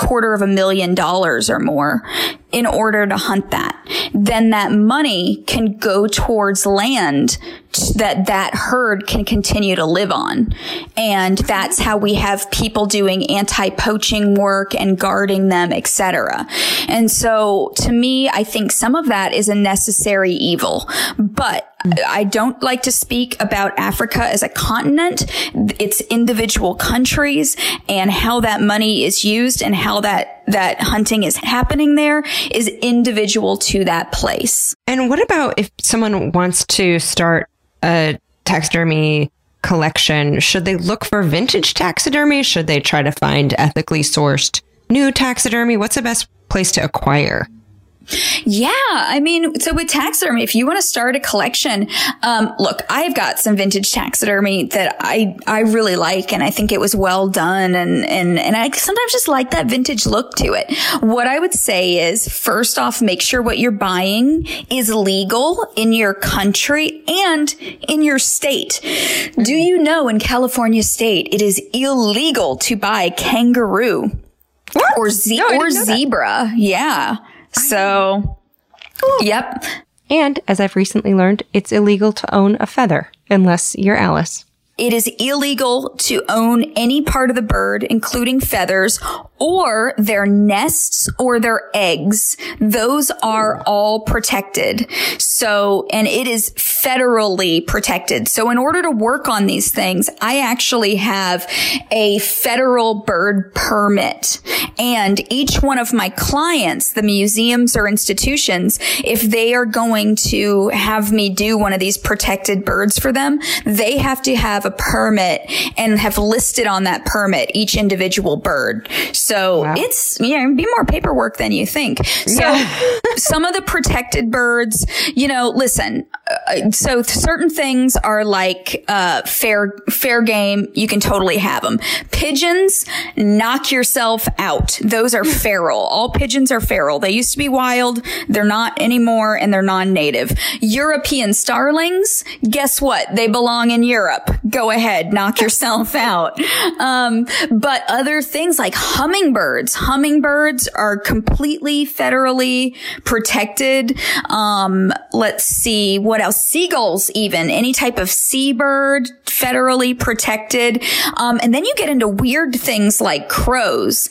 $250,000 or more in order to hunt that. Then that money can go towards land that herd can continue to live on. And that's how we have people doing anti-poaching work and guarding them, etc. And so to me, I think some of that is a necessary evil. But I don't like to speak about Africa as a continent. It's individual countries, and how that money is used and how that hunting is happening there is individual to that place. And what about if someone wants to start a taxidermy collection? Should they look for vintage taxidermy? Should they try to find ethically sourced new taxidermy? What's the best place to acquire? Yeah. I mean, so with taxidermy, if you want to start a collection, look, I've got some vintage taxidermy that I really like, and I think it was well done. And I sometimes just like that vintage look to it. What I would say is, first off, make sure what you're buying is legal in your country and in your state. Do you know in California state, it is illegal to buy kangaroo or zebra? Yeah. So, yep. And as I've recently learned, it's illegal to own a feather unless you're Alice. It is illegal to own any part of the bird, including feathers, or their nests or their eggs. Those are all protected. So, and it is federally protected. So in order to work on these things, I actually have a federal bird permit. And each one of my clients, the museums or institutions, if they are going to have me do one of these protected birds for them, they have to have a permit and have listed on that permit each individual bird. So it's, be more paperwork than you think. So some of the protected birds, listen, so certain things are like, fair game. You can totally have them. Pigeons, knock yourself out. Those are feral. All pigeons are feral. They used to be wild. They're not anymore, and they're non-native. European starlings, guess what? They belong in Europe. Go ahead, knock yourself out. But other things like hummingbirds are completely federally protected. Let's see what else. Seagulls, even any type of seabird, federally protected. And then you get into weird things like crows.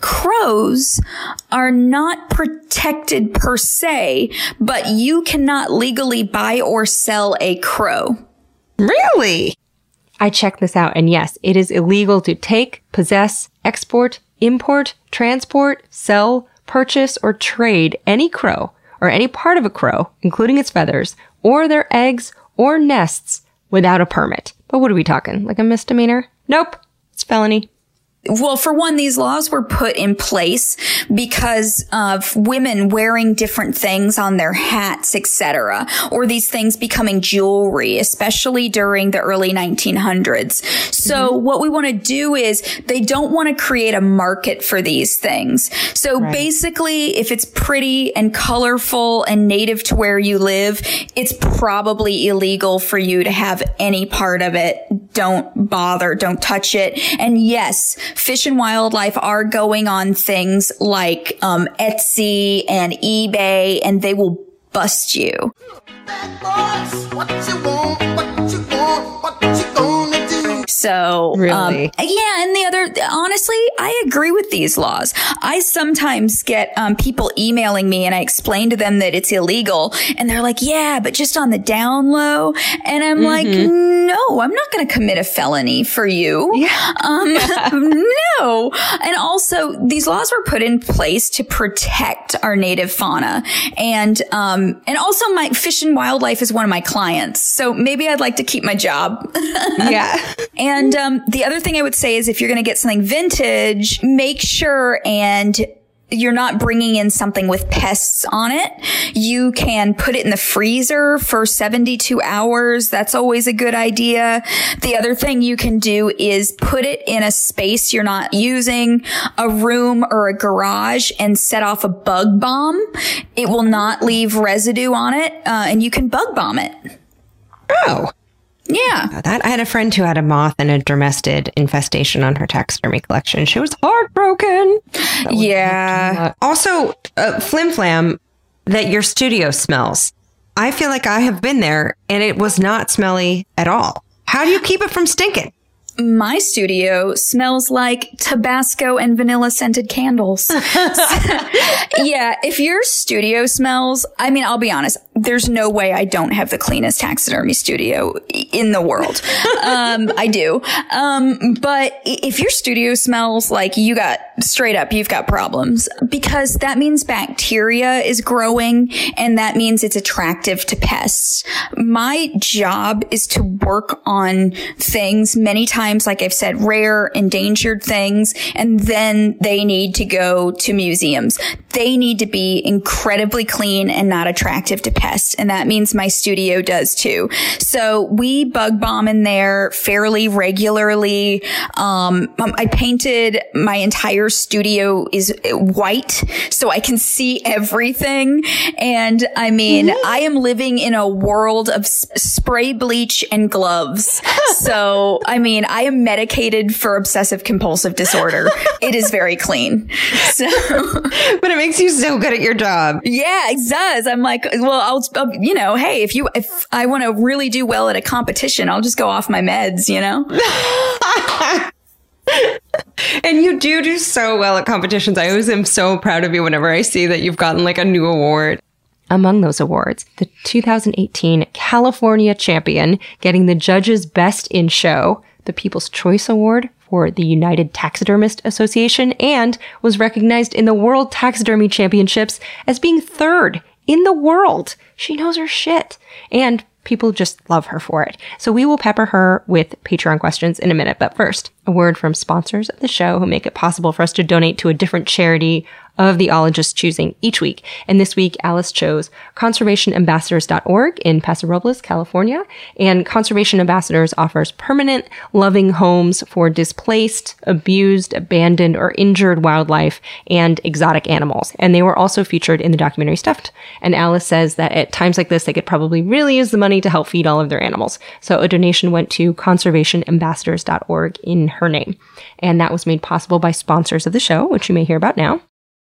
Crows are not protected per se, but you cannot legally buy or sell a crow. Really? I checked this out, and yes, it is illegal to take, possess, export, import, transport, sell, purchase, or trade any crow or any part of a crow, including its feathers, or their eggs or nests without a permit. But what are we talking? Like a misdemeanor? Nope. It's felony. Well, for one, these laws were put in place because of women wearing different things on their hats, etc., or these things becoming jewelry, especially during the early 1900s. So what we want to do is they don't want to create a market for these things. So basically, if it's pretty and colorful and native to where you live, it's probably illegal for you to have any part of it. Don't bother. Don't touch it. And yes, Fish and Wildlife are going on things like Etsy and eBay, and they will bust you. So, really? Yeah. And the other, honestly, I agree with these laws. I sometimes get people emailing me and I explain to them that it's illegal and they're like, yeah, but just on the down low. And I'm like, no, I'm not going to commit a felony for you. Yeah. No. And also these laws were put in place to protect our native fauna. And also my Fish and Wildlife is one of my clients. So maybe I'd like to keep my job. Yeah. And the other thing I would say is if you're going to get something vintage, make sure and you're not bringing in something with pests on it. You can put it in the freezer for 72 hours. That's always a good idea. The other thing you can do is put it in a space you're not using, a room or a garage, and set off a bug bomb. It will not leave residue on it, and you can bug bomb it. Oh. Yeah. I had a friend who had a moth and a dermestid infestation on her taxidermy collection. She was heartbroken. Yeah. Also, flim flam, that your studio smells. I feel like I have been there and it was not smelly at all. How do you keep it from stinking? My studio smells like Tabasco and vanilla scented candles. Yeah, if your studio smells, I mean, I'll be honest, there's no way I don't have the cleanest taxidermy studio in the world. I do. But if your studio smells like you've got problems, because that means bacteria is growing and that means it's attractive to pests. My job is to work on things many times, like I've said, rare, endangered things, and then they need to go to museums. They need to be incredibly clean and not attractive to pests, and that means my studio does too. So we bug bomb in there fairly regularly. I painted my entire studio is white, so I can see everything. And I mean, I am living in a world of spray bleach and gloves. So, I mean, I am medicated for obsessive compulsive disorder. It is very clean. So, but it makes you so good at your job. Yeah, it does. I'm like, well, I'll hey, if I want to really do well at a competition, I'll just go off my meds, you know? And you do so well at competitions. I always am so proud of you whenever I see that you've gotten like a new award. Among those awards, the 2018 California champion getting the judge's Best in Show, the People's Choice Award for the United Taxidermist Association, and was recognized in the World Taxidermy Championships as being third in the world. She knows her shit. And people just love her for it. So we will pepper her with Patreon questions in a minute. But first, a word from sponsors of the show who make it possible for us to donate to a different charity of the ologist's choosing each week. And this week, Alice chose conservationambassadors.org in Paso Robles, California. And Conservation Ambassadors offers permanent, loving homes for displaced, abused, abandoned, or injured wildlife and exotic animals. And they were also featured in the documentary Stuffed. And Alice says that at times like this, they could probably really use the money to help feed all of their animals. So a donation went to conservationambassadors.org in her name. And that was made possible by sponsors of the show, which you may hear about now.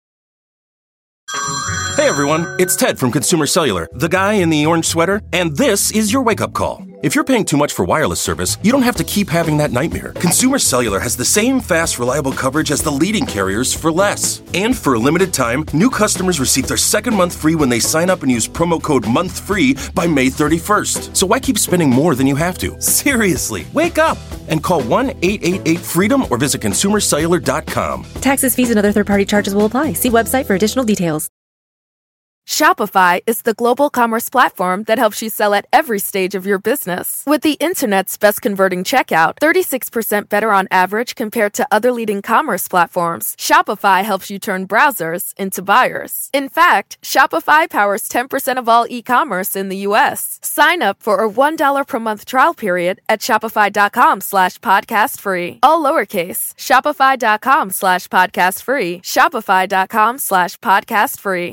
Hey everyone, it's Ted from Consumer Cellular, the guy in the orange sweater, and this is your wake-up call. If you're paying too much for wireless service, you don't have to keep having that nightmare. Consumer Cellular has the same fast, reliable coverage as the leading carriers for less. And for a limited time, new customers receive their second month free when they sign up and use promo code MONTHFREE by May 31st. So why keep spending more than you have to? Seriously, wake up and call 1-888-FREEDOM or visit consumercellular.com. Taxes, fees, and other third-party charges will apply. See website for additional details. Shopify is the global commerce platform that helps you sell at every stage of your business. With the internet's best converting checkout, 36% better on average compared to other leading commerce platforms, Shopify helps you turn browsers into buyers. In fact, Shopify powers 10% of all e-commerce in the U.S. Sign up for a $1 per month trial period at shopify.com/podcastfree. All lowercase, shopify.com/podcastfree, shopify.com/podcastfree.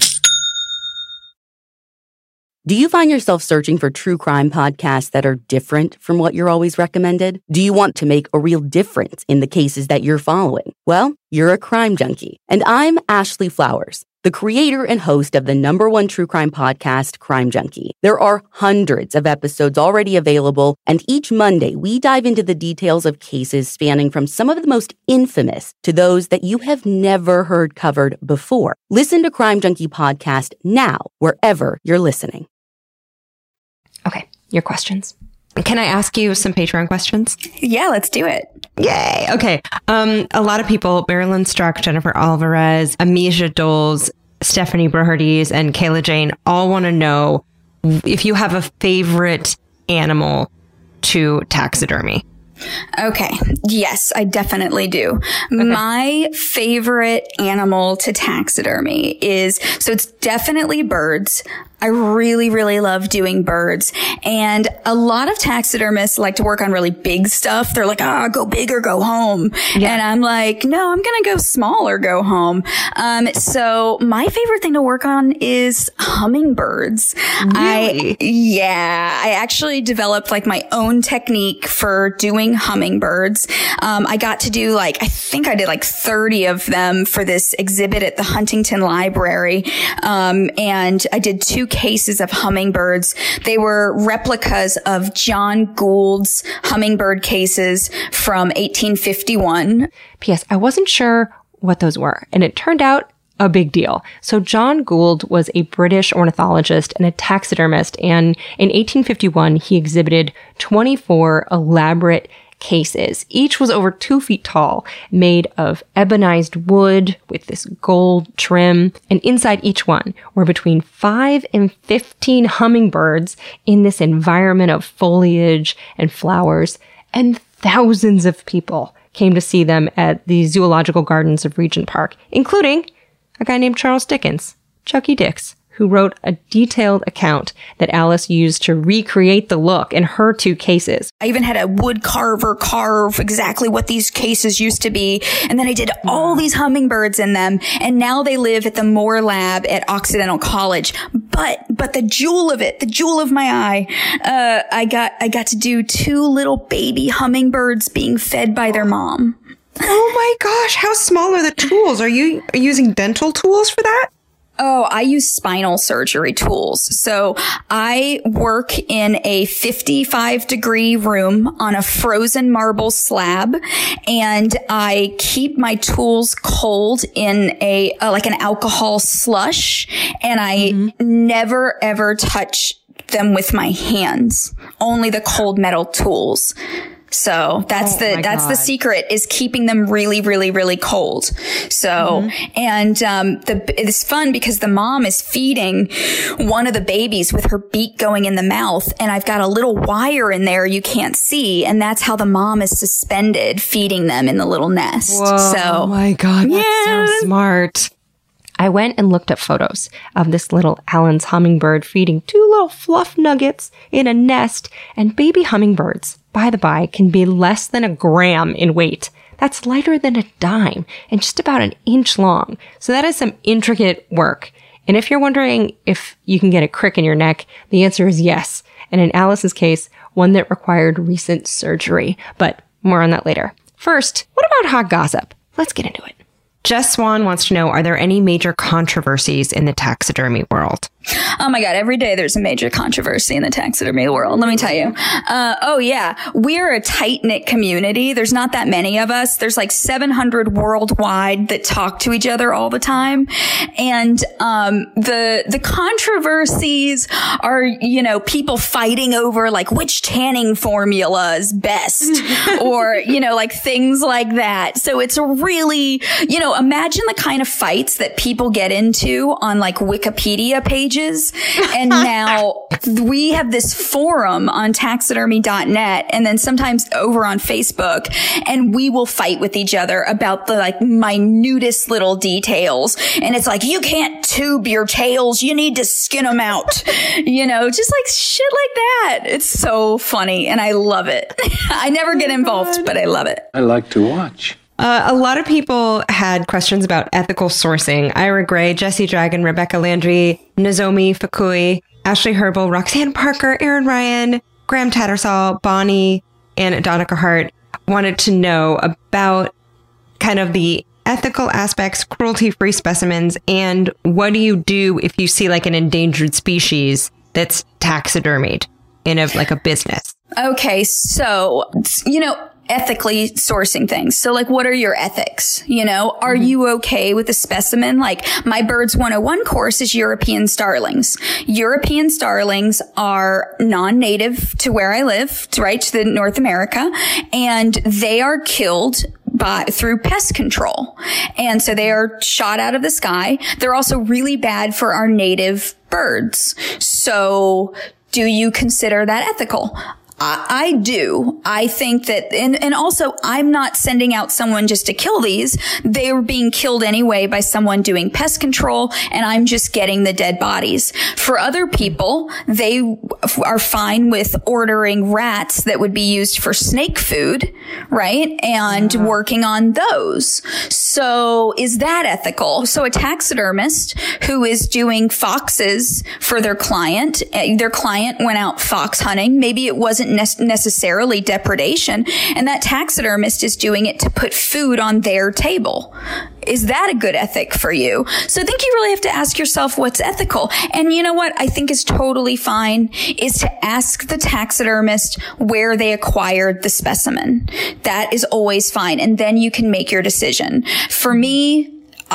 Do you find yourself searching for true crime podcasts that are different from what you're always recommended? Do you want to make a real difference in the cases that you're following? Well, you're a crime junkie. And I'm Ashley Flowers, the creator and host of the #1 true crime podcast, Crime Junkie. There are hundreds of episodes already available, and each Monday we dive into the details of cases spanning from some of the most infamous to those that you have never heard covered before. Listen to Crime Junkie Podcast now, wherever you're listening. Okay, your questions. Can I ask you some Patreon questions? Yeah, let's do it. Yay. Okay. A lot of people, Marilyn Struck, Jennifer Alvarez, Amisha Doles, Stephanie Broherdes, and Kayla Jane all want to know if you have a favorite animal to taxidermy. Okay. Yes, I definitely do. Okay. My favorite animal to taxidermy it's definitely birds. I really, really love doing birds. And a lot of taxidermists like to work on really big stuff. They're like, go big or go home. Yeah. And I'm like, no, I'm going to go small or go home. So my favorite thing to work on is hummingbirds. Really? I actually developed like my own technique for doing hummingbirds. I got to do I think I did 30 of them for this exhibit at the Huntington Library. And I did 2 cases of hummingbirds. They were replicas of John Gould's hummingbird cases from 1851. P.S. I wasn't sure what those were, and it turned out a big deal. So John Gould was a British ornithologist and a taxidermist, and in 1851, he exhibited 24 elaborate cases. Each was over 2 feet tall, made of ebonized wood with this gold trim. And inside each one were between 5 and 15 hummingbirds in this environment of foliage and flowers. And thousands of people came to see them at the Zoological Gardens of Regent Park, including a guy named Charles Dickens, Chucky Dix, who wrote a detailed account that Alice used to recreate the look in her 2 cases. I even had a wood carver carve exactly what these cases used to be. And then I did all these hummingbirds in them. And now they live at the Moore Lab at Occidental College. But the jewel of it, the jewel of my eye, I got to do 2 little baby hummingbirds being fed by their mom. Oh my gosh. How small are the tools? Are you using dental tools for that? Oh, I use spinal surgery tools. So I work in a 55-degree room on a frozen marble slab, and I keep my tools cold in like an alcohol slush, and I never ever touch them with my hands. Only the cold metal tools. So that's the secret, is keeping them really, really, really cold. So, and, it's fun because the mom is feeding one of the babies with her beak going in the mouth, and I've got a little wire in there you can't see. And that's how the mom is suspended feeding them in the little nest. Whoa, so, oh my God, that's so smart. I went and looked at photos of this little Allen's hummingbird feeding 2 little fluff nuggets in a nest, and baby hummingbirds, by the by, can be less than a gram in weight. That's lighter than a dime and just about an inch long. So that is some intricate work. And if you're wondering if you can get a crick in your neck, the answer is yes. And in Alice's case, one that required recent surgery. But more on that later. First, what about hot gossip? Let's get into it. Jess Swan wants to know, are there any major controversies in the taxidermy world? Oh my God, every day there's a major controversy in the taxidermy world. Let me tell you. Oh yeah, we're a tight-knit community. There's not that many of us. There's 700 worldwide that talk to each other all the time. And, the controversies are, people fighting over which tanning formula is best or, things like that. So it's a really, imagine the kind of fights that people get into on like Wikipedia pages. And now we have this forum on taxidermy.net and then sometimes over on Facebook, and we will fight with each other about the like minutest little details. And it's like, you can't tube your tails. You need to skin them out, you know, just like shit like that. It's so funny. And I love it. I never get involved, but I love it. I like to watch. A lot of people had questions about ethical sourcing. Ira Gray, Jessie Dragon, Rebecca Landry, Nozomi Fukui, Ashley Herbal, Roxanne Parker, Aaron Ryan, Graham Tattersall, Bonnie, and Donica Hart wanted to know about kind of the ethical aspects, cruelty-free specimens, and what do you do if you see like an endangered species that's taxidermied in a business? Okay, so, you know, ethically sourcing things. So like, what are your ethics? You know, are you okay with a specimen? Like my Birds 101 course is European starlings. European starlings are non-native to where I live, right, to the North America, and they are killed through pest control. And so they are shot out of the sky. They're also really bad for our native birds. So do you consider that ethical? I do. I think that, and also I'm not sending out someone just to kill these. They were being killed anyway by someone doing pest control, and I'm just getting the dead bodies. For other people, they are fine with ordering rats that would be used for snake food, right? And working on those. So is that ethical? So a taxidermist who is doing foxes for their client went out fox hunting. Maybe it wasn't necessarily depredation, and that taxidermist is doing it to put food on their table. Is that a good ethic for you? So I think you really have to ask yourself what's ethical. And you know what I think is totally fine is to ask the taxidermist where they acquired the specimen. That is always fine. And then you can make your decision. For me,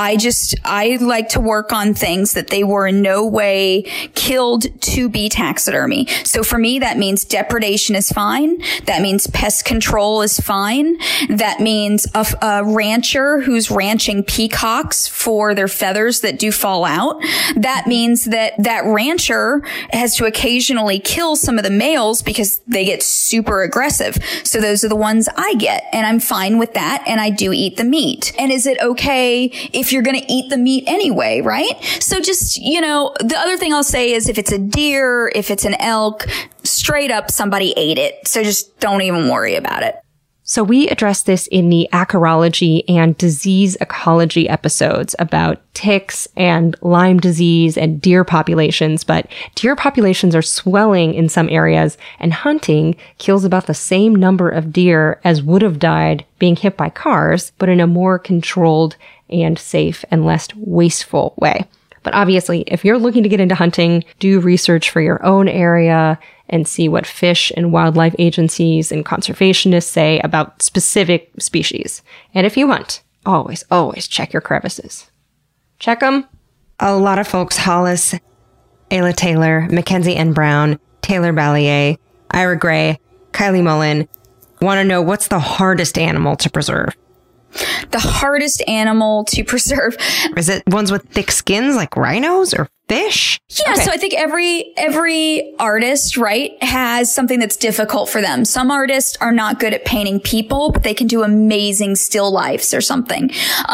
I like to work on things that they were in no way killed to be taxidermy. So for me, that means depredation is fine. That means pest control is fine. That means a rancher who's ranching peacocks for their feathers that do fall out. That means that rancher has to occasionally kill some of the males because they get super aggressive. So those are the ones I get, and I'm fine with that. And I do eat the meat. And is it okay if you're going to eat the meat anyway, right? So just, you know, the other thing I'll say is if it's a deer, if it's an elk, straight up somebody ate it. So just don't even worry about it. So we addressed this in the acarology and disease ecology episodes about ticks and Lyme disease and deer populations, but deer populations are swelling in some areas, and hunting kills about the same number of deer as would have died being hit by cars, but in a more controlled and safe and less wasteful way. But obviously, if you're looking to get into hunting, do research for your own area and see what fish and wildlife agencies and conservationists say about specific species. And if you hunt, always, always check your crevices. Check them. A lot of folks, Hollis, Ayla Taylor, Mackenzie N. Brown, Taylor Ballier, Ira Gray, Kylie Mullen, want to know what's the hardest animal to preserve. The hardest animal to preserve. Is it ones with thick skins like rhinos or fish? Yeah, okay. So I think every artist, right, has something that's difficult for them. Some artists are not good at painting people, but they can do amazing still lifes or something.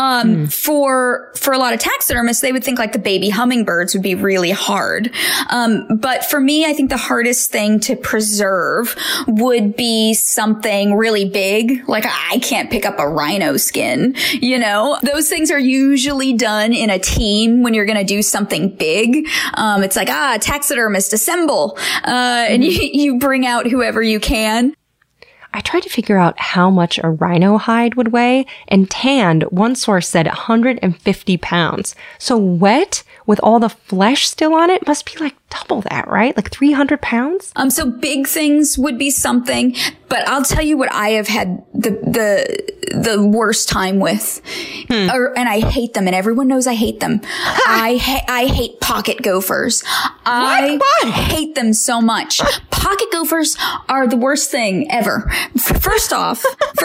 For a lot of taxidermists, they would think like the baby hummingbirds would be really hard. But for me, I think the hardest thing to preserve would be something really big. Like I can't pick up a rhino skin, you know? Those things are usually done in a team when you're going to do something big. It's like, taxidermist, assemble. And you bring out whoever you can. I tried to figure out how much a rhino hide would weigh, and tanned, one source said 150 pounds. So wet, with all the flesh still on it, must be like double that, right? Like 300 pounds? So big things would be something, but I'll tell you what I have had the worst time with. And I hate them, and everyone knows I hate them. I hate pocket gophers. I hate them so much. Pocket gophers are the worst thing ever. First off,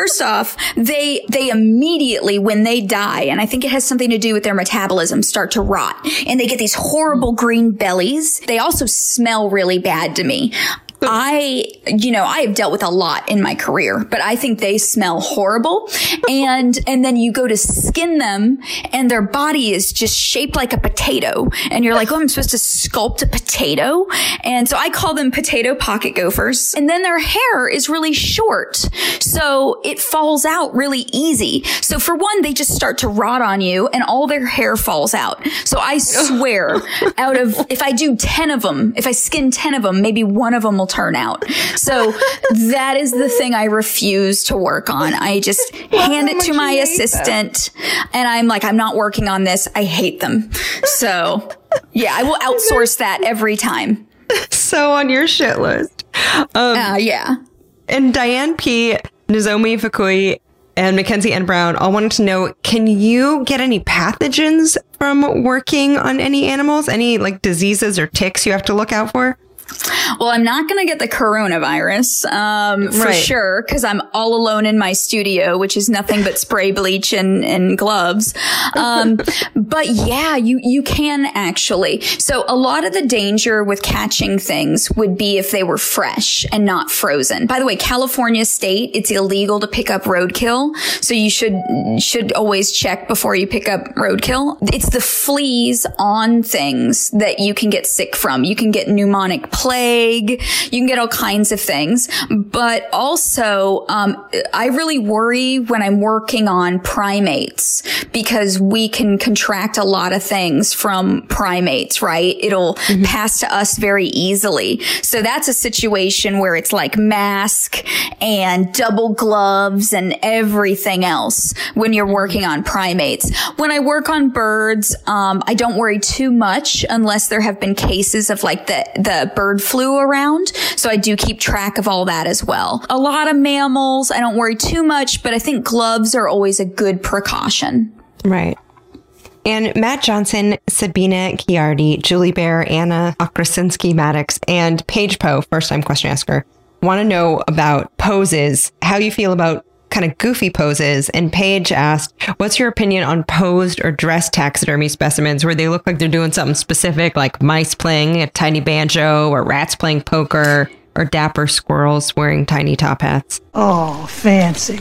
they immediately, when they die, and I think it has something to do with their metabolism, start to rot, and they get these horrible green bellies. They also smell really bad to me. I have dealt with a lot in my career, but I think they smell horrible. And then you go to skin them and their body is just shaped like a potato. And you're like, oh, I'm supposed to sculpt a potato. And so I call them potato pocket gophers. And then their hair is really short. So it falls out really easy. So for one, they just start to rot on you and all their hair falls out. So I swear if I do 10 of them, if I skin 10 of them, maybe one of them will turn out. So that is the thing I refuse to work on. I just hand it to my assistant and I'm like, I'm not working on this. I hate them. So yeah, I will outsource that every time. So on your shit list. Yeah. And Diane P., Nozomi Fukui, and Mackenzie N. Brown all wanted to know, can you get any pathogens from working on any animals? Any like diseases or ticks you have to look out for? Well, I'm not going to get the coronavirus, for sure, because I'm all alone in my studio, which is nothing but spray bleach and gloves. But yeah, you can actually. So a lot of the danger with catching things would be if they were fresh and not frozen. By the way, California state, it's illegal to pick up roadkill. So you should always check before you pick up roadkill. It's the fleas on things that you can get sick from. You can get pneumonic plague. You can get all kinds of things. But also, I really worry when I'm working on primates because we can contract a lot of things from primates, right? It'll pass to us very easily. So that's a situation where it's like mask and double gloves and everything else when you're working on primates. When I work on birds, I don't worry too much unless there have been cases of like the bird flu around. So I do keep track of all that as well. A lot of mammals, I don't worry too much, but I think gloves are always a good precaution. Right. And Matt Johnson, Sabina Chiardi, Julie Bear, Anna Okrasinski-Maddox, and Paige Poe, first-time question asker, want to know about poses, how you feel about kind of goofy poses. And Paige asked, what's your opinion on posed or dressed taxidermy specimens where they look like they're doing something specific, like mice playing a tiny banjo or rats playing poker or dapper squirrels wearing tiny top hats? Oh, fancy.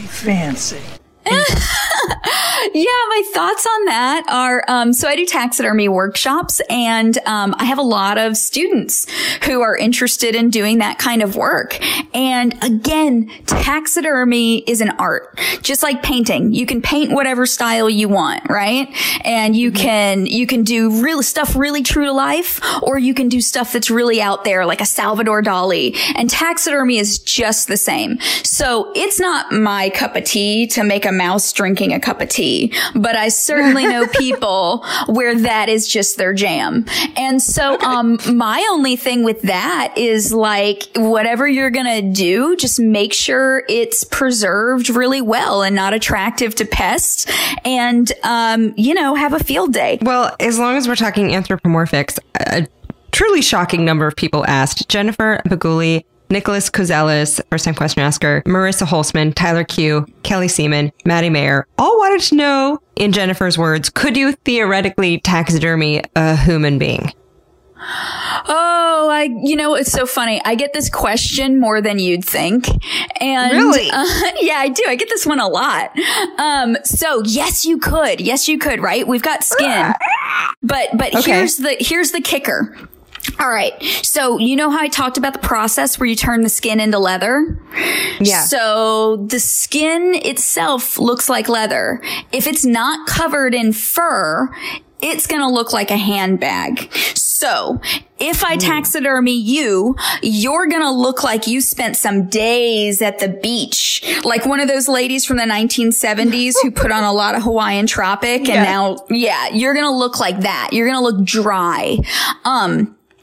Yeah, my thoughts on that are, so I do taxidermy workshops and, I have a lot of students who are interested in doing that kind of work. And again, taxidermy is an art, just like painting. You can paint whatever style you want, right? And you can do real stuff really true to life, or you can do stuff that's really out there, like a Salvador Dali. And taxidermy is just the same. So it's not my cup of tea to make a mouse drinking a cup of tea, but I certainly know people where that is just their jam. And so, my only thing with that is like, whatever you're going to do, just make sure it's preserved really well and not attractive to pests and, have a field day. Well, as long as we're talking anthropomorphics, a truly shocking number of people asked. Jennifer Baguli, Nicholas Kozelis, first-time question asker, Marissa Holzman, Tyler Q, Kelly Seaman, Maddie Mayer, all wanted to know, in Jennifer's words, could you theoretically taxidermy a human being? Oh, it's so funny. I get this question more than you'd think. And really? Yeah, I do. I get this one a lot. So yes, you could. Yes, you could, right? We've got skin. But okay. Here's the kicker. All right. So you know how I talked about the process where you turn the skin into leather? Yeah. So the skin itself looks like leather. If it's not covered in fur, it's going to look like a handbag. So if I taxidermy you're going to look like you spent some days at the beach, like one of those ladies from the 1970s who put on a lot of Hawaiian Tropic. And now, you're going to look like that. You're going to look dry.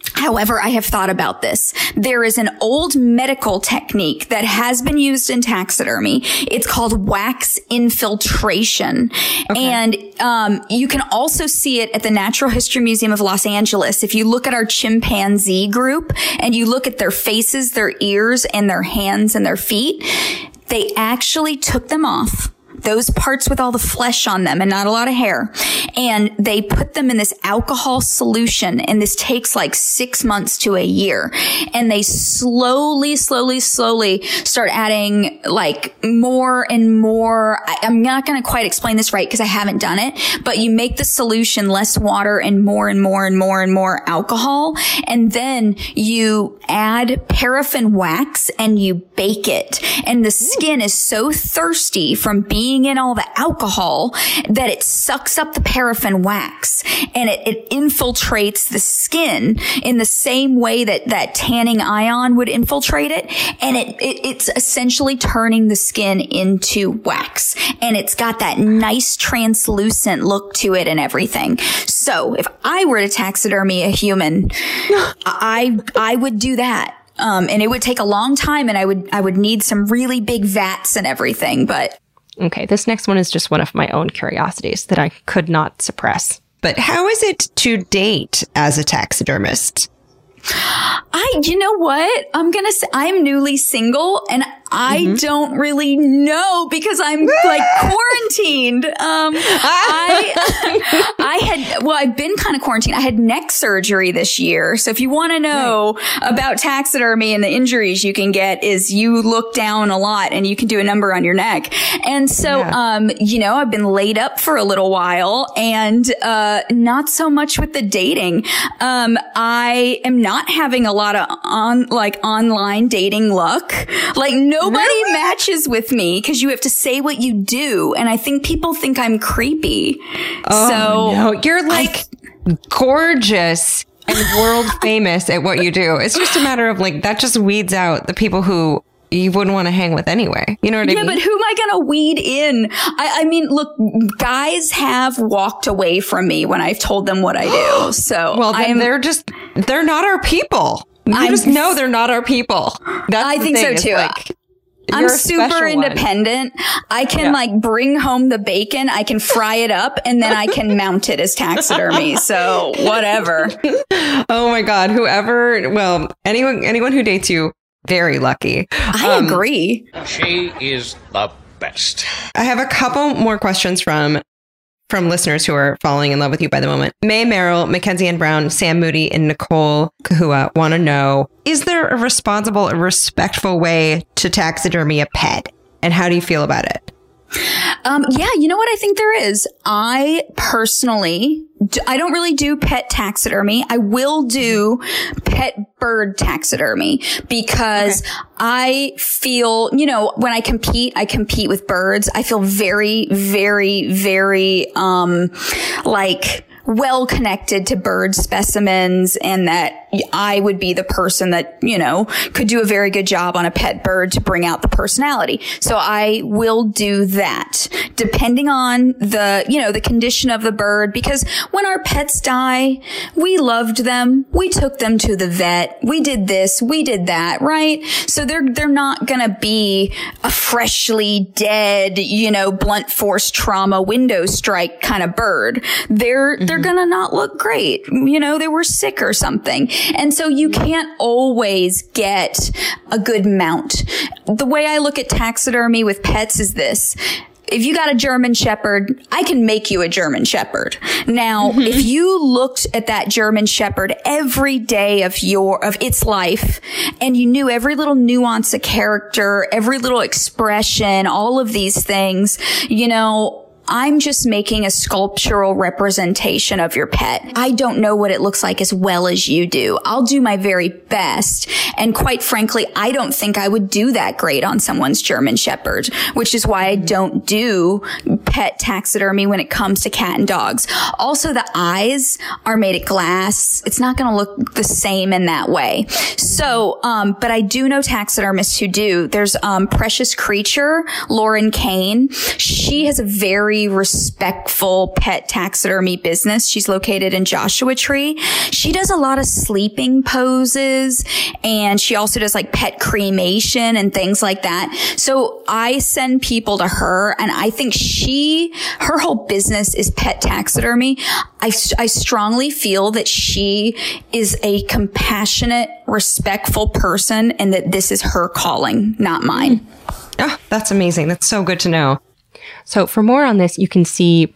However, I have thought about this. There is an old medical technique that has been used in taxidermy. It's called wax infiltration. Okay. And you can also see it at the Natural History Museum of Los Angeles. If you look at our chimpanzee group and you look at their faces, their ears, and their hands and their feet, they actually took them off, those parts with all the flesh on them and not a lot of hair. And they put them in this alcohol solution. And this takes like 6 months to a year. And they slowly start adding like more and more. I'm not going to quite explain this right because I haven't done it, but you make the solution less water and more alcohol. And then you add paraffin wax and you bake it. And the skin is so thirsty from being in all the alcohol that it sucks up the paraffin wax and it infiltrates the skin in the same way that tanning ion would infiltrate it. And it's essentially turning the skin into wax. And it's got that nice translucent look to it and everything. So if I were to taxidermy a human, I would do that. And it would take a long time and I would need some really big vats and everything, but okay, this next one is just one of my own curiosities that I could not suppress. But how is it to date as a taxidermist? You know what? I'm going to say I'm newly single and I don't really know because I'm like quarantined. I've been kind of quarantined. I had neck surgery this year. So if you want to know about taxidermy and the injuries you can get is you look down a lot and you can do a number on your neck. And so, I've been laid up for a little while and, not so much with the dating. I am not having a lot of online dating luck. Like nobody matches with me because you have to say what you do. And I think people think I'm creepy. Oh, no. You're like gorgeous and world famous at what you do. It's just a matter of like, that just weeds out the people who you wouldn't want to hang with anyway. You know what I mean? Yeah, but who am I going to weed in? I mean, look, guys have walked away from me when I've told them what I do. So well, then they're not our people. You just know they're not our people. I think so too. I'm super independent. I can bring home the bacon. I can fry it up and then I can mount it as taxidermy. So whatever. Oh my God. Anyone who dates you, very lucky. I agree. She is the best. I have a couple more questions from listeners who are falling in love with you by the moment. May Merrill, Mackenzie Ann Brown, Sam Moody, and Nicole Kahua want to know, is there a responsible and respectful way to taxidermy a pet? And how do you feel about it? You know what I think there is? I personally, I don't really do pet taxidermy. I will do pet bird taxidermy because I feel, when I compete with birds. I feel very, very, very, well connected to bird specimens and that I would be the person that, could do a very good job on a pet bird to bring out the personality. So I will do that depending on the condition of the bird, because when our pets die, we loved them. We took them to the vet. We did this. We did that. Right. So they're not going to be a freshly dead, blunt force trauma window strike kind of bird. They're going to not look great. They were sick or something. And so you can't always get a good mount. The way I look at taxidermy with pets is this. If you got a German Shepherd, I can make you a German Shepherd. Now, if you looked at that German Shepherd every day of its life and you knew every little nuance of character, every little expression, all of these things, I'm just making a sculptural representation of your pet. I don't know what it looks like as well as you do. I'll do my very best. And quite frankly, I don't think I would do that great on someone's German Shepherd, which is why I don't do pet taxidermy when it comes to cat and dogs. Also, the eyes are made of glass. It's not going to look the same in that way. So, but I do know taxidermists who do. There's Precious Creature, Lauren Kane. She has a very respectful pet taxidermy business. She's located in Joshua Tree. She does a lot of sleeping poses, and she also does like pet cremation and things like that. So I send people to her, and I think her whole business is pet taxidermy. I strongly feel that she is a compassionate, respectful person, and that this is her calling, not mine. Oh, that's amazing. That's so good to know. So for more on this, you can see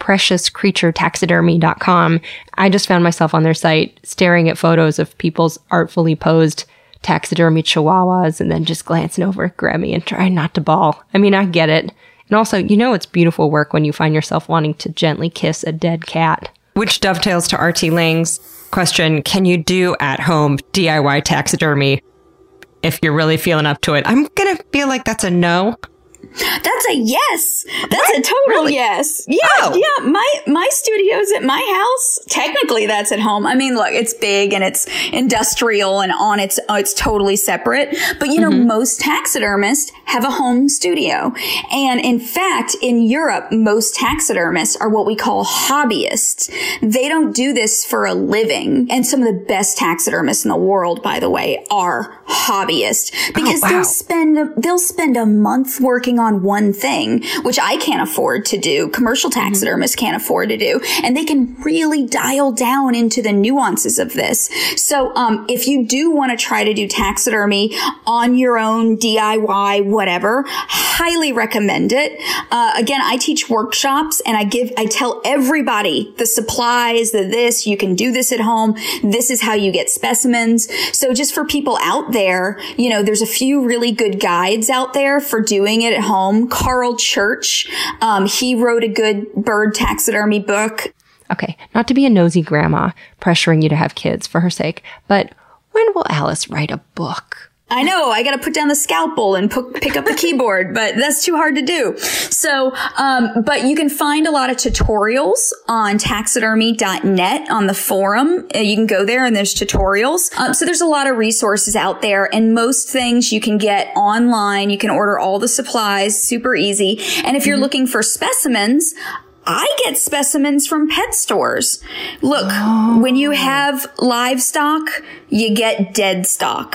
preciouscreaturetaxidermy.com. I just found myself on their site staring at photos of people's artfully posed taxidermy chihuahuas and then just glancing over at Grammy and trying not to bawl. I mean, I get it. And also, it's beautiful work when you find yourself wanting to gently kiss a dead cat. Which dovetails to RT Lang's question, can you do at-home DIY taxidermy if you're really feeling up to it? I'm going to feel like that's a no. That's a yes. That's a total yes. Yeah. Oh. Yeah. My studio's at my house. Technically that's at home. I mean, look, it's big and it's industrial and it's totally separate. But most taxidermists have a home studio. And in fact, in Europe, most taxidermists are what we call hobbyists. They don't do this for a living. And some of the best taxidermists in the world, by the way, are hobbyists because they'll spend a month working on one thing, which I can't afford to do. Commercial taxidermists can't afford to do. And they can really dial down into the nuances of this. So, if you do want to try to do taxidermy on your own, DIY, whatever, highly recommend it. Again, I teach workshops and I tell everybody the supplies, you can do this at home. This is how you get specimens. So just for people out there, there's a few really good guides out there for doing it at home. Carl Church, he wrote a good bird taxidermy book. Okay, not to be a nosy grandma pressuring you to have kids for her sake, but when will Alice write a book? I know, I gotta put down the scalpel and pick up the keyboard, but that's too hard to do. So, but you can find a lot of tutorials on taxidermy.net on the forum. You can go there and there's tutorials. So there's a lot of resources out there, and most things you can get online. You can order all the supplies, super easy. And if you're looking for specimens, I get specimens from pet stores. Look, when you have livestock, you get dead stock.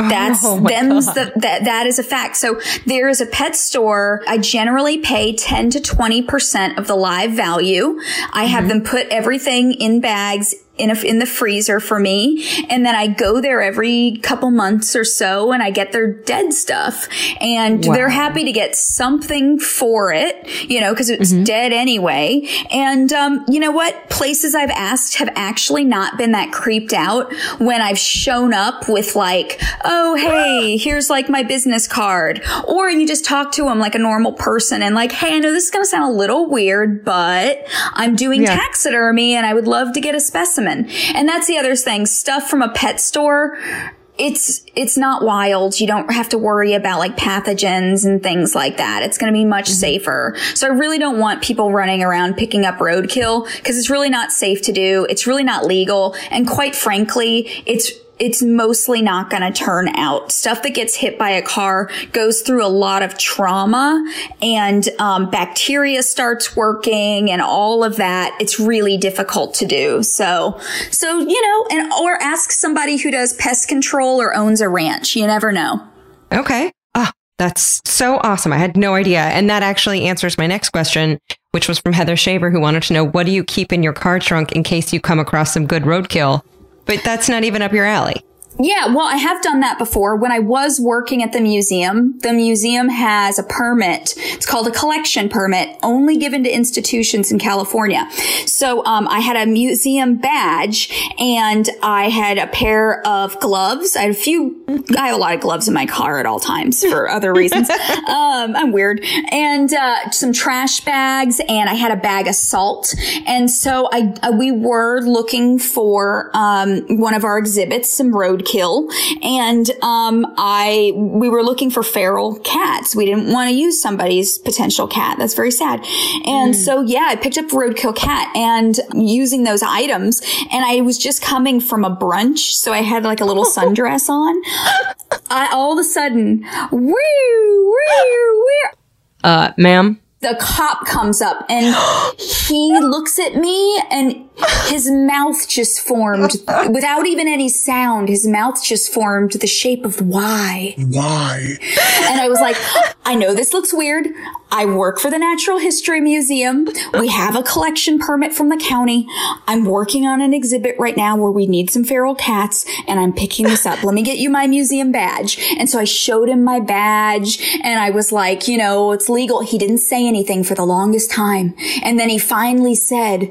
That is a fact. So there is a pet store. I generally pay 10 to 20% of the live value. I have them put everything in bags in the freezer for me. And then I go there every couple months or so and I get their dead stuff. And they're happy to get something for it, cause it's dead anyway. And, you know what? Places I've asked have actually not been that creeped out when I've shown up with like, oh, hey, here's like my business card. Or you just talk to them like a normal person and like, hey, I know this is going to sound a little weird, but I'm doing taxidermy and I would love to get a specimen. And that's the other thing. Stuff from a pet store, it's not wild. You don't have to worry about like pathogens and things like that. It's going to be much safer. So I really don't want people running around picking up roadkill because it's really not safe to do. It's really not legal. And quite frankly, it's mostly not going to turn out. Stuff that gets hit by a car goes through a lot of trauma and bacteria starts working and all of that. It's really difficult to do. So or ask somebody who does pest control or owns a ranch. You never know. Okay. That's so awesome. I had no idea. And that actually answers my next question, which was from Heather Shaver, who wanted to know, what do you keep in your car trunk in case you come across some good roadkill? But that's not even up your alley. Yeah, well, I have done that before. When I was working at the museum has a permit. It's called a collection permit, only given to institutions in California. So, I had a museum badge and I had a pair of gloves. I have a lot of gloves in my car at all times for other reasons. I'm weird. And, some trash bags, and I had a bag of salt. And so we were looking for, one of our exhibits, some roadkill. roadkill. And, we were looking for feral cats. We didn't want to use somebody's potential cat. That's very sad. And so, yeah, I picked up roadkill cat and using those items. And I was just coming from a brunch. So I had like a little sundress on. All of a sudden, ma'am? The cop comes up and he looks at me and his mouth just formed without even any sound. His mouth just formed the shape of Y. Why? And I was like, I know this looks weird. I work for the Natural History Museum. We have a collection permit from the county. I'm working on an exhibit right now where we need some feral cats, and I'm picking this up. Let me get you my museum badge. And so I showed him my badge, and I was like, it's legal. He didn't say anything for the longest time. And then he finally said,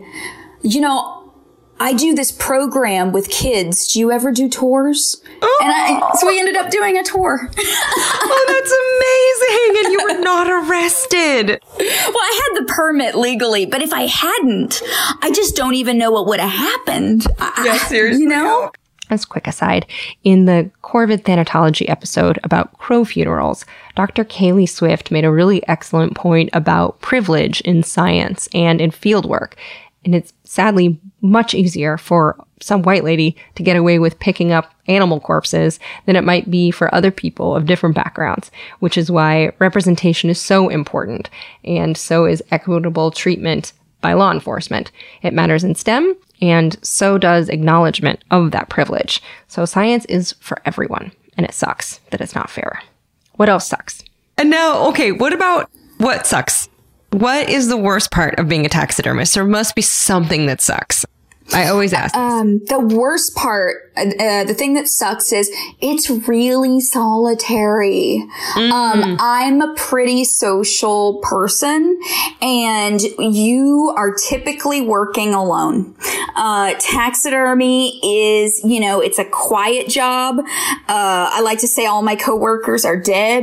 I do this program with kids. Do you ever do tours? And so we ended up doing a tour. Oh, that's amazing. And you were not arrested. Well, I had the permit legally, but if I hadn't, I just don't even know what would have happened. Yeah, seriously. As a quick aside, in the Corvid Thanatology episode about crow funerals, Dr. Kaylee Swift made a really excellent point about privilege in science and in fieldwork. And it's sadly much easier for some white lady to get away with picking up animal corpses than it might be for other people of different backgrounds, which is why representation is so important, and so is equitable treatment by law enforcement. It matters in STEM, and so does acknowledgement of that privilege. So science is for everyone, and it sucks that it's not fair. What else sucks? And now, okay, what sucks? What is the worst part of being a taxidermist? There must be something that sucks. I always ask. The worst part, the thing that sucks is it's really solitary. I'm a pretty social person, and you are typically working alone. Taxidermy is, it's a quiet job. I like to say all my coworkers are dead.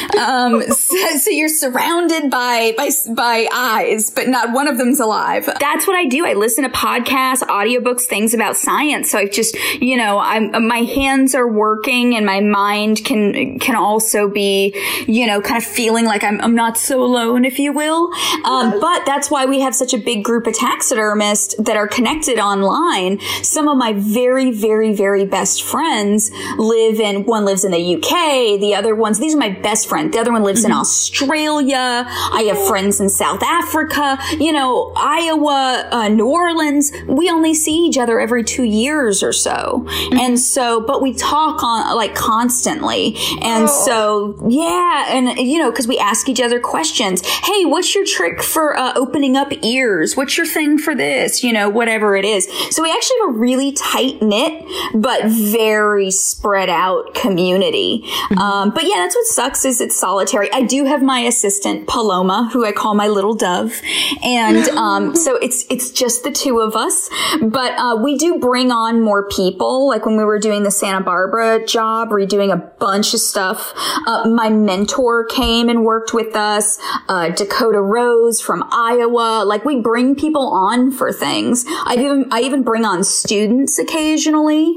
So you're surrounded by eyes, but not one of them's alive. That's what I do. I listen to podcasts, audiobooks, things about science. So I've just, my hands are working and my mind can also be, kind of feeling like I'm not so alone, if you will. But that's why we have such a big group of taxidermists that are connected online. Some of my very, very, very best friends one lives in the UK. The other ones, these are my best friends. The other one lives in Australia. I have friends in South Africa, Iowa, New Orleans. We only see each other every 2 years or so. And so, but we talk on constantly. And so, yeah. And, cause we ask each other questions. Hey, what's your trick for opening up ears? What's your thing for this? Whatever it is. So we actually have a really tight knit, but very spread out community. But yeah, that's what sucks is it's solitary. I do have my assistant Paloma, who I call my little dove. And, so it's just the two of us, but we do bring on more people. Like when we were doing the Santa Barbara job, redoing a bunch of stuff. My mentor came and worked with us. Dakota Rose from Iowa. Like we bring people on for things. I even bring on students occasionally.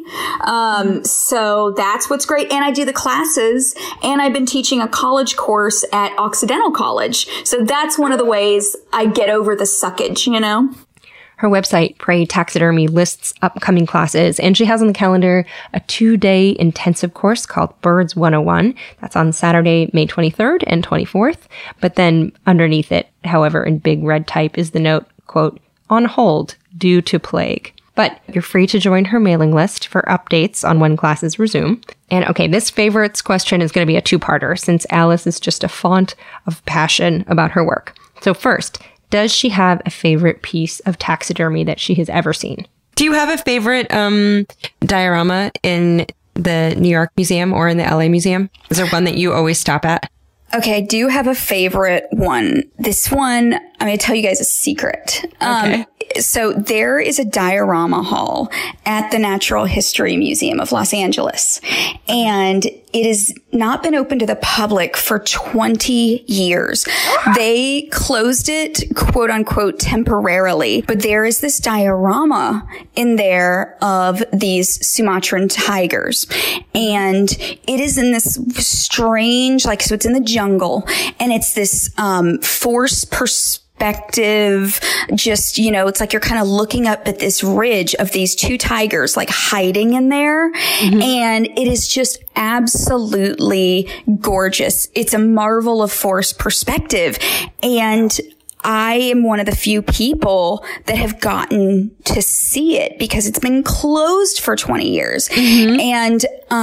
So that's what's great. And I do the classes, and I've been teaching a college course at Occidental College. So that's one of the ways I get over the suckage, Her website, Prey Taxidermy, lists upcoming classes, and she has on the calendar a 2-day intensive course called Birds 101. That's on Saturday, May 23rd and 24th. But then underneath it, however, in big red type is the note, quote, on hold due to plague. But you're free to join her mailing list for updates on when classes resume. And okay, this favorites question is going to be a two-parter since Alice is just a font of passion about her work. So first, does she have a favorite piece of taxidermy that she has ever seen? Do you have a favorite diorama in the New York Museum or in the LA Museum? Is there one that you always stop at? Okay, I do have a favorite one. This one, I'm going to tell you guys a secret. Okay. So there is a diorama hall at the Natural History Museum of Los Angeles, and it has not been open to the public for 20 years. They closed it, quote unquote, temporarily, but there is this diorama in there of these Sumatran tigers. And it is in this strange, so it's in the jungle, and it's this, forced perspective, just, it's like you're kind of looking up at this ridge of these two tigers hiding in there. Mm-hmm. And it is just absolutely gorgeous. It's a marvel of forced perspective. And I am one of the few people that have gotten to see it because it's been closed for 20 years. Mm-hmm. And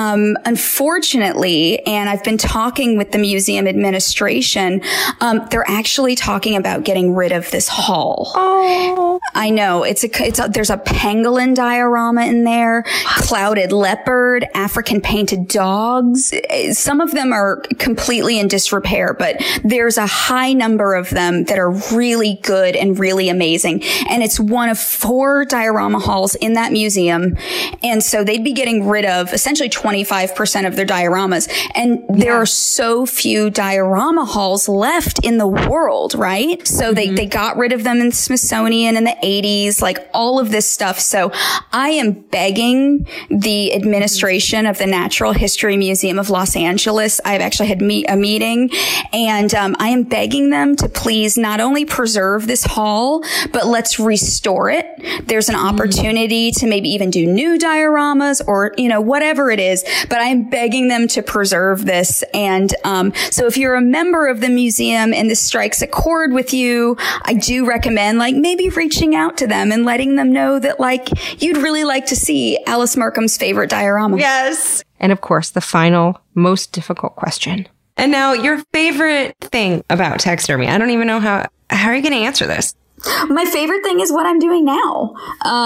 unfortunately, and I've been talking with the museum administration, they're actually talking about getting rid of this hall. Oh, I know. There's a pangolin diorama in there, clouded leopard, African painted dogs. Some of them are completely in disrepair, but there's a high number of them that are really good and really amazing. And it's one of 4 diorama halls in that museum. And so they'd be getting rid of essentially 25% of their dioramas. And there are so few diorama halls left in the world, right? So they got rid of them in the Smithsonian in the 80s, all of this stuff. So I am begging the administration of the Natural History Museum of Los Angeles. I've actually had a meeting, and I am begging them to please not only preserve this hall, but let's restore it. There's an opportunity to maybe even do new dioramas or, whatever it is, but I'm begging them to preserve this. And, so if you're a member of the museum and this strikes a chord with you, I do recommend maybe reaching out to them and letting them know that you'd really like to see Alice Markham's favorite diorama. Yes. And of course, the final, most difficult question. And now your favorite thing about taxidermy. I don't even know how are you going to answer this? My favorite thing is what I'm doing now.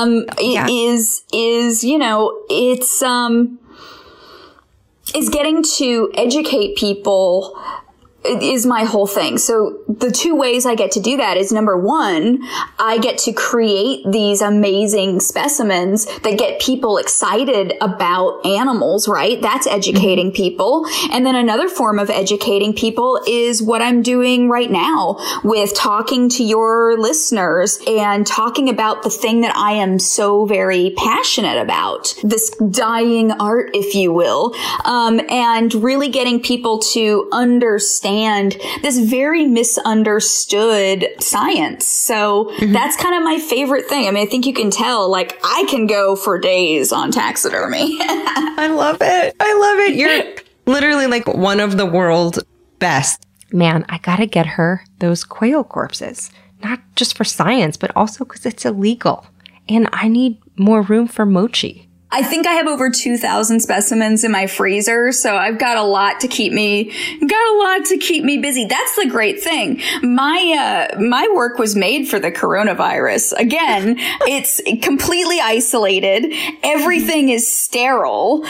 It's getting to educate people is my whole thing. So the 2 ways I get to do that is, number 1, I get to create these amazing specimens that get people excited about animals, right? That's educating people. And then another form of educating people is what I'm doing right now with talking to your listeners and talking about the thing that I am so very passionate about, this dying art, if you will, and really getting people to understand this very misunderstood science. So that's kind of my favorite thing. I mean, I think you can tell, I can go for days on taxidermy. I love it. You're literally one of the world's best. Man, I gotta get her those quail corpses. Not just for science, but also because it's illegal. And I need more room for mochi. I think I have over 2,000 specimens in my freezer, so I've got a lot to keep me busy. That's the great thing. My work was made for the coronavirus. Again, it's completely isolated. Everything is sterile.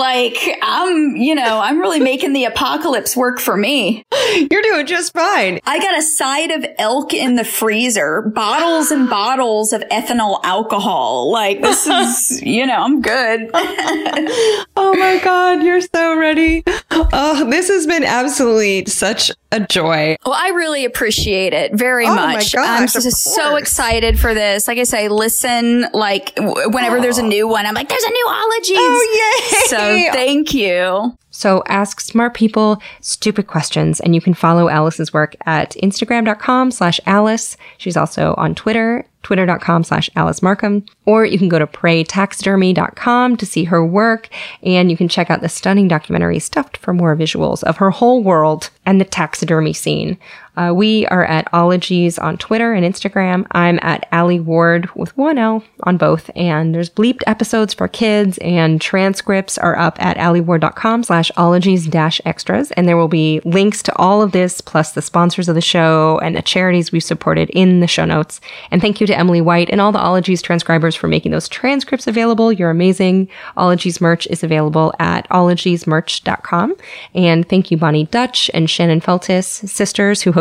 I'm really making the apocalypse work for me. You're doing just fine. I got a side of elk in the freezer, bottles and bottles of ethanol alcohol. This is, I'm good. Oh my God, you're so ready. Oh, this has been absolutely such a joy. Well, I really appreciate it very much. My gosh, I'm just so excited for this. Like I say, listen, whenever there's a new one, I'm like, there's a new Ologies. Oh, yay. So thank you. So ask smart people stupid questions, and you can follow Alice's work at Instagram.com/Alice. She's also on Twitter, Twitter.com/Alice Markham, or you can go to PrayTaxidermy.com to see her work, and you can check out the stunning documentary Stuffed for more visuals of her whole world and the taxidermy scene. We are at Ologies on Twitter and Instagram. I'm at Ali Ward with 1 L on both. And there's bleeped episodes for kids, and transcripts are up at aliward.com/ologies-extras. And there will be links to all of this, plus the sponsors of the show and the charities we've supported in the show notes. And thank you to Emily White and all the Ologies transcribers for making those transcripts available. You're amazing. Ologies merch is available at ologiesmerch.com. And thank you, Bonnie Dutch and Shannon Feltis, sisters who host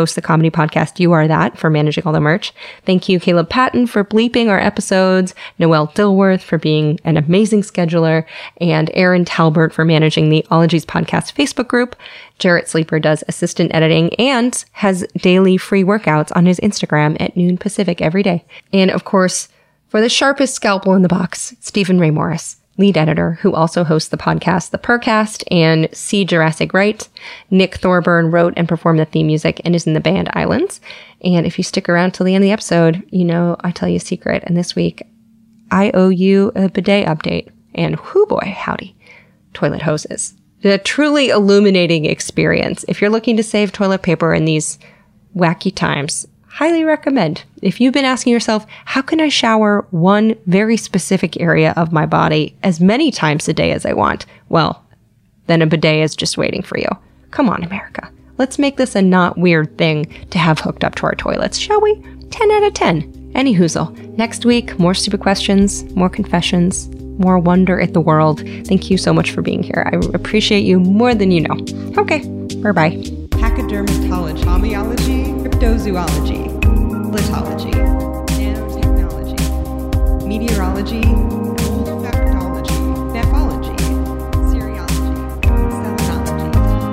hosts the comedy podcast You Are That for managing all the merch. Thank you, Caleb Patton, for bleeping our episodes, Noelle Dilworth for being an amazing scheduler, and Aaron Talbert for managing the Ologies Podcast Facebook group. Jarrett Sleeper does assistant editing and has daily free workouts on his Instagram at noon Pacific every day. And of course, for the sharpest scalpel in the box, Stephen Ray Morris, lead editor, who also hosts the podcast The Purrcast and See Jurassic Right. Nick Thorburn wrote and performed the theme music and is in the band Islands. And if you stick around till the end of the episode, you know I tell you a secret. And this week, I owe you a bidet update. And whoo boy, howdy, toilet hoses. A truly illuminating experience. If you're looking to save toilet paper in these wacky times, highly recommend. If you've been asking yourself, how can I shower one very specific area of my body as many times a day as I want? Well, then a bidet is just waiting for you. Come on, America. Let's make this a not weird thing to have hooked up to our toilets, shall we? 10 out of 10. Any hoozle. Next week, more stupid questions, more confessions, more wonder at the world. Thank you so much for being here. I appreciate you more than you know. Okay, bye-bye. Pachydermatology, homeology, cryptozoology, litology, nanotechnology, meteorology, olfactology, nephology, serology, selenology.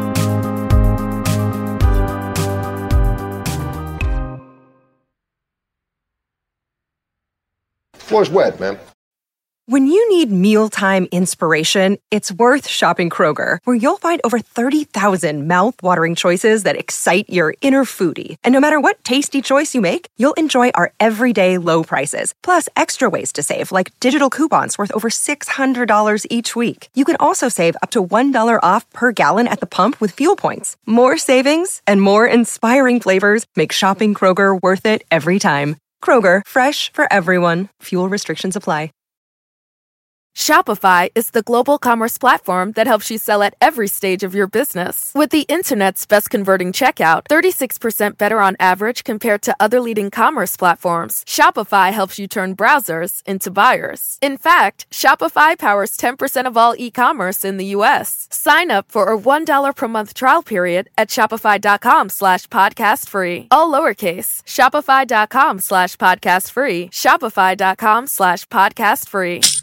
Floor's wet, man. When you need mealtime inspiration, it's worth shopping Kroger, where you'll find over 30,000 mouth-watering choices that excite your inner foodie. And no matter what tasty choice you make, you'll enjoy our everyday low prices, plus extra ways to save, like digital coupons worth over $600 each week. You can also save up to $1 off per gallon at the pump with fuel points. More savings and more inspiring flavors make shopping Kroger worth it every time. Kroger, fresh for everyone. Fuel restrictions apply. Shopify is the global commerce platform that helps you sell at every stage of your business. With the internet's best converting checkout, 36% better on average compared to other leading commerce platforms, Shopify helps you turn browsers into buyers. In fact, Shopify powers 10% of all e-commerce in the U.S. Sign up for a $1 per month trial period at shopify.com/podcast free. All lowercase, shopify.com/podcast free. Shopify.com/podcast free.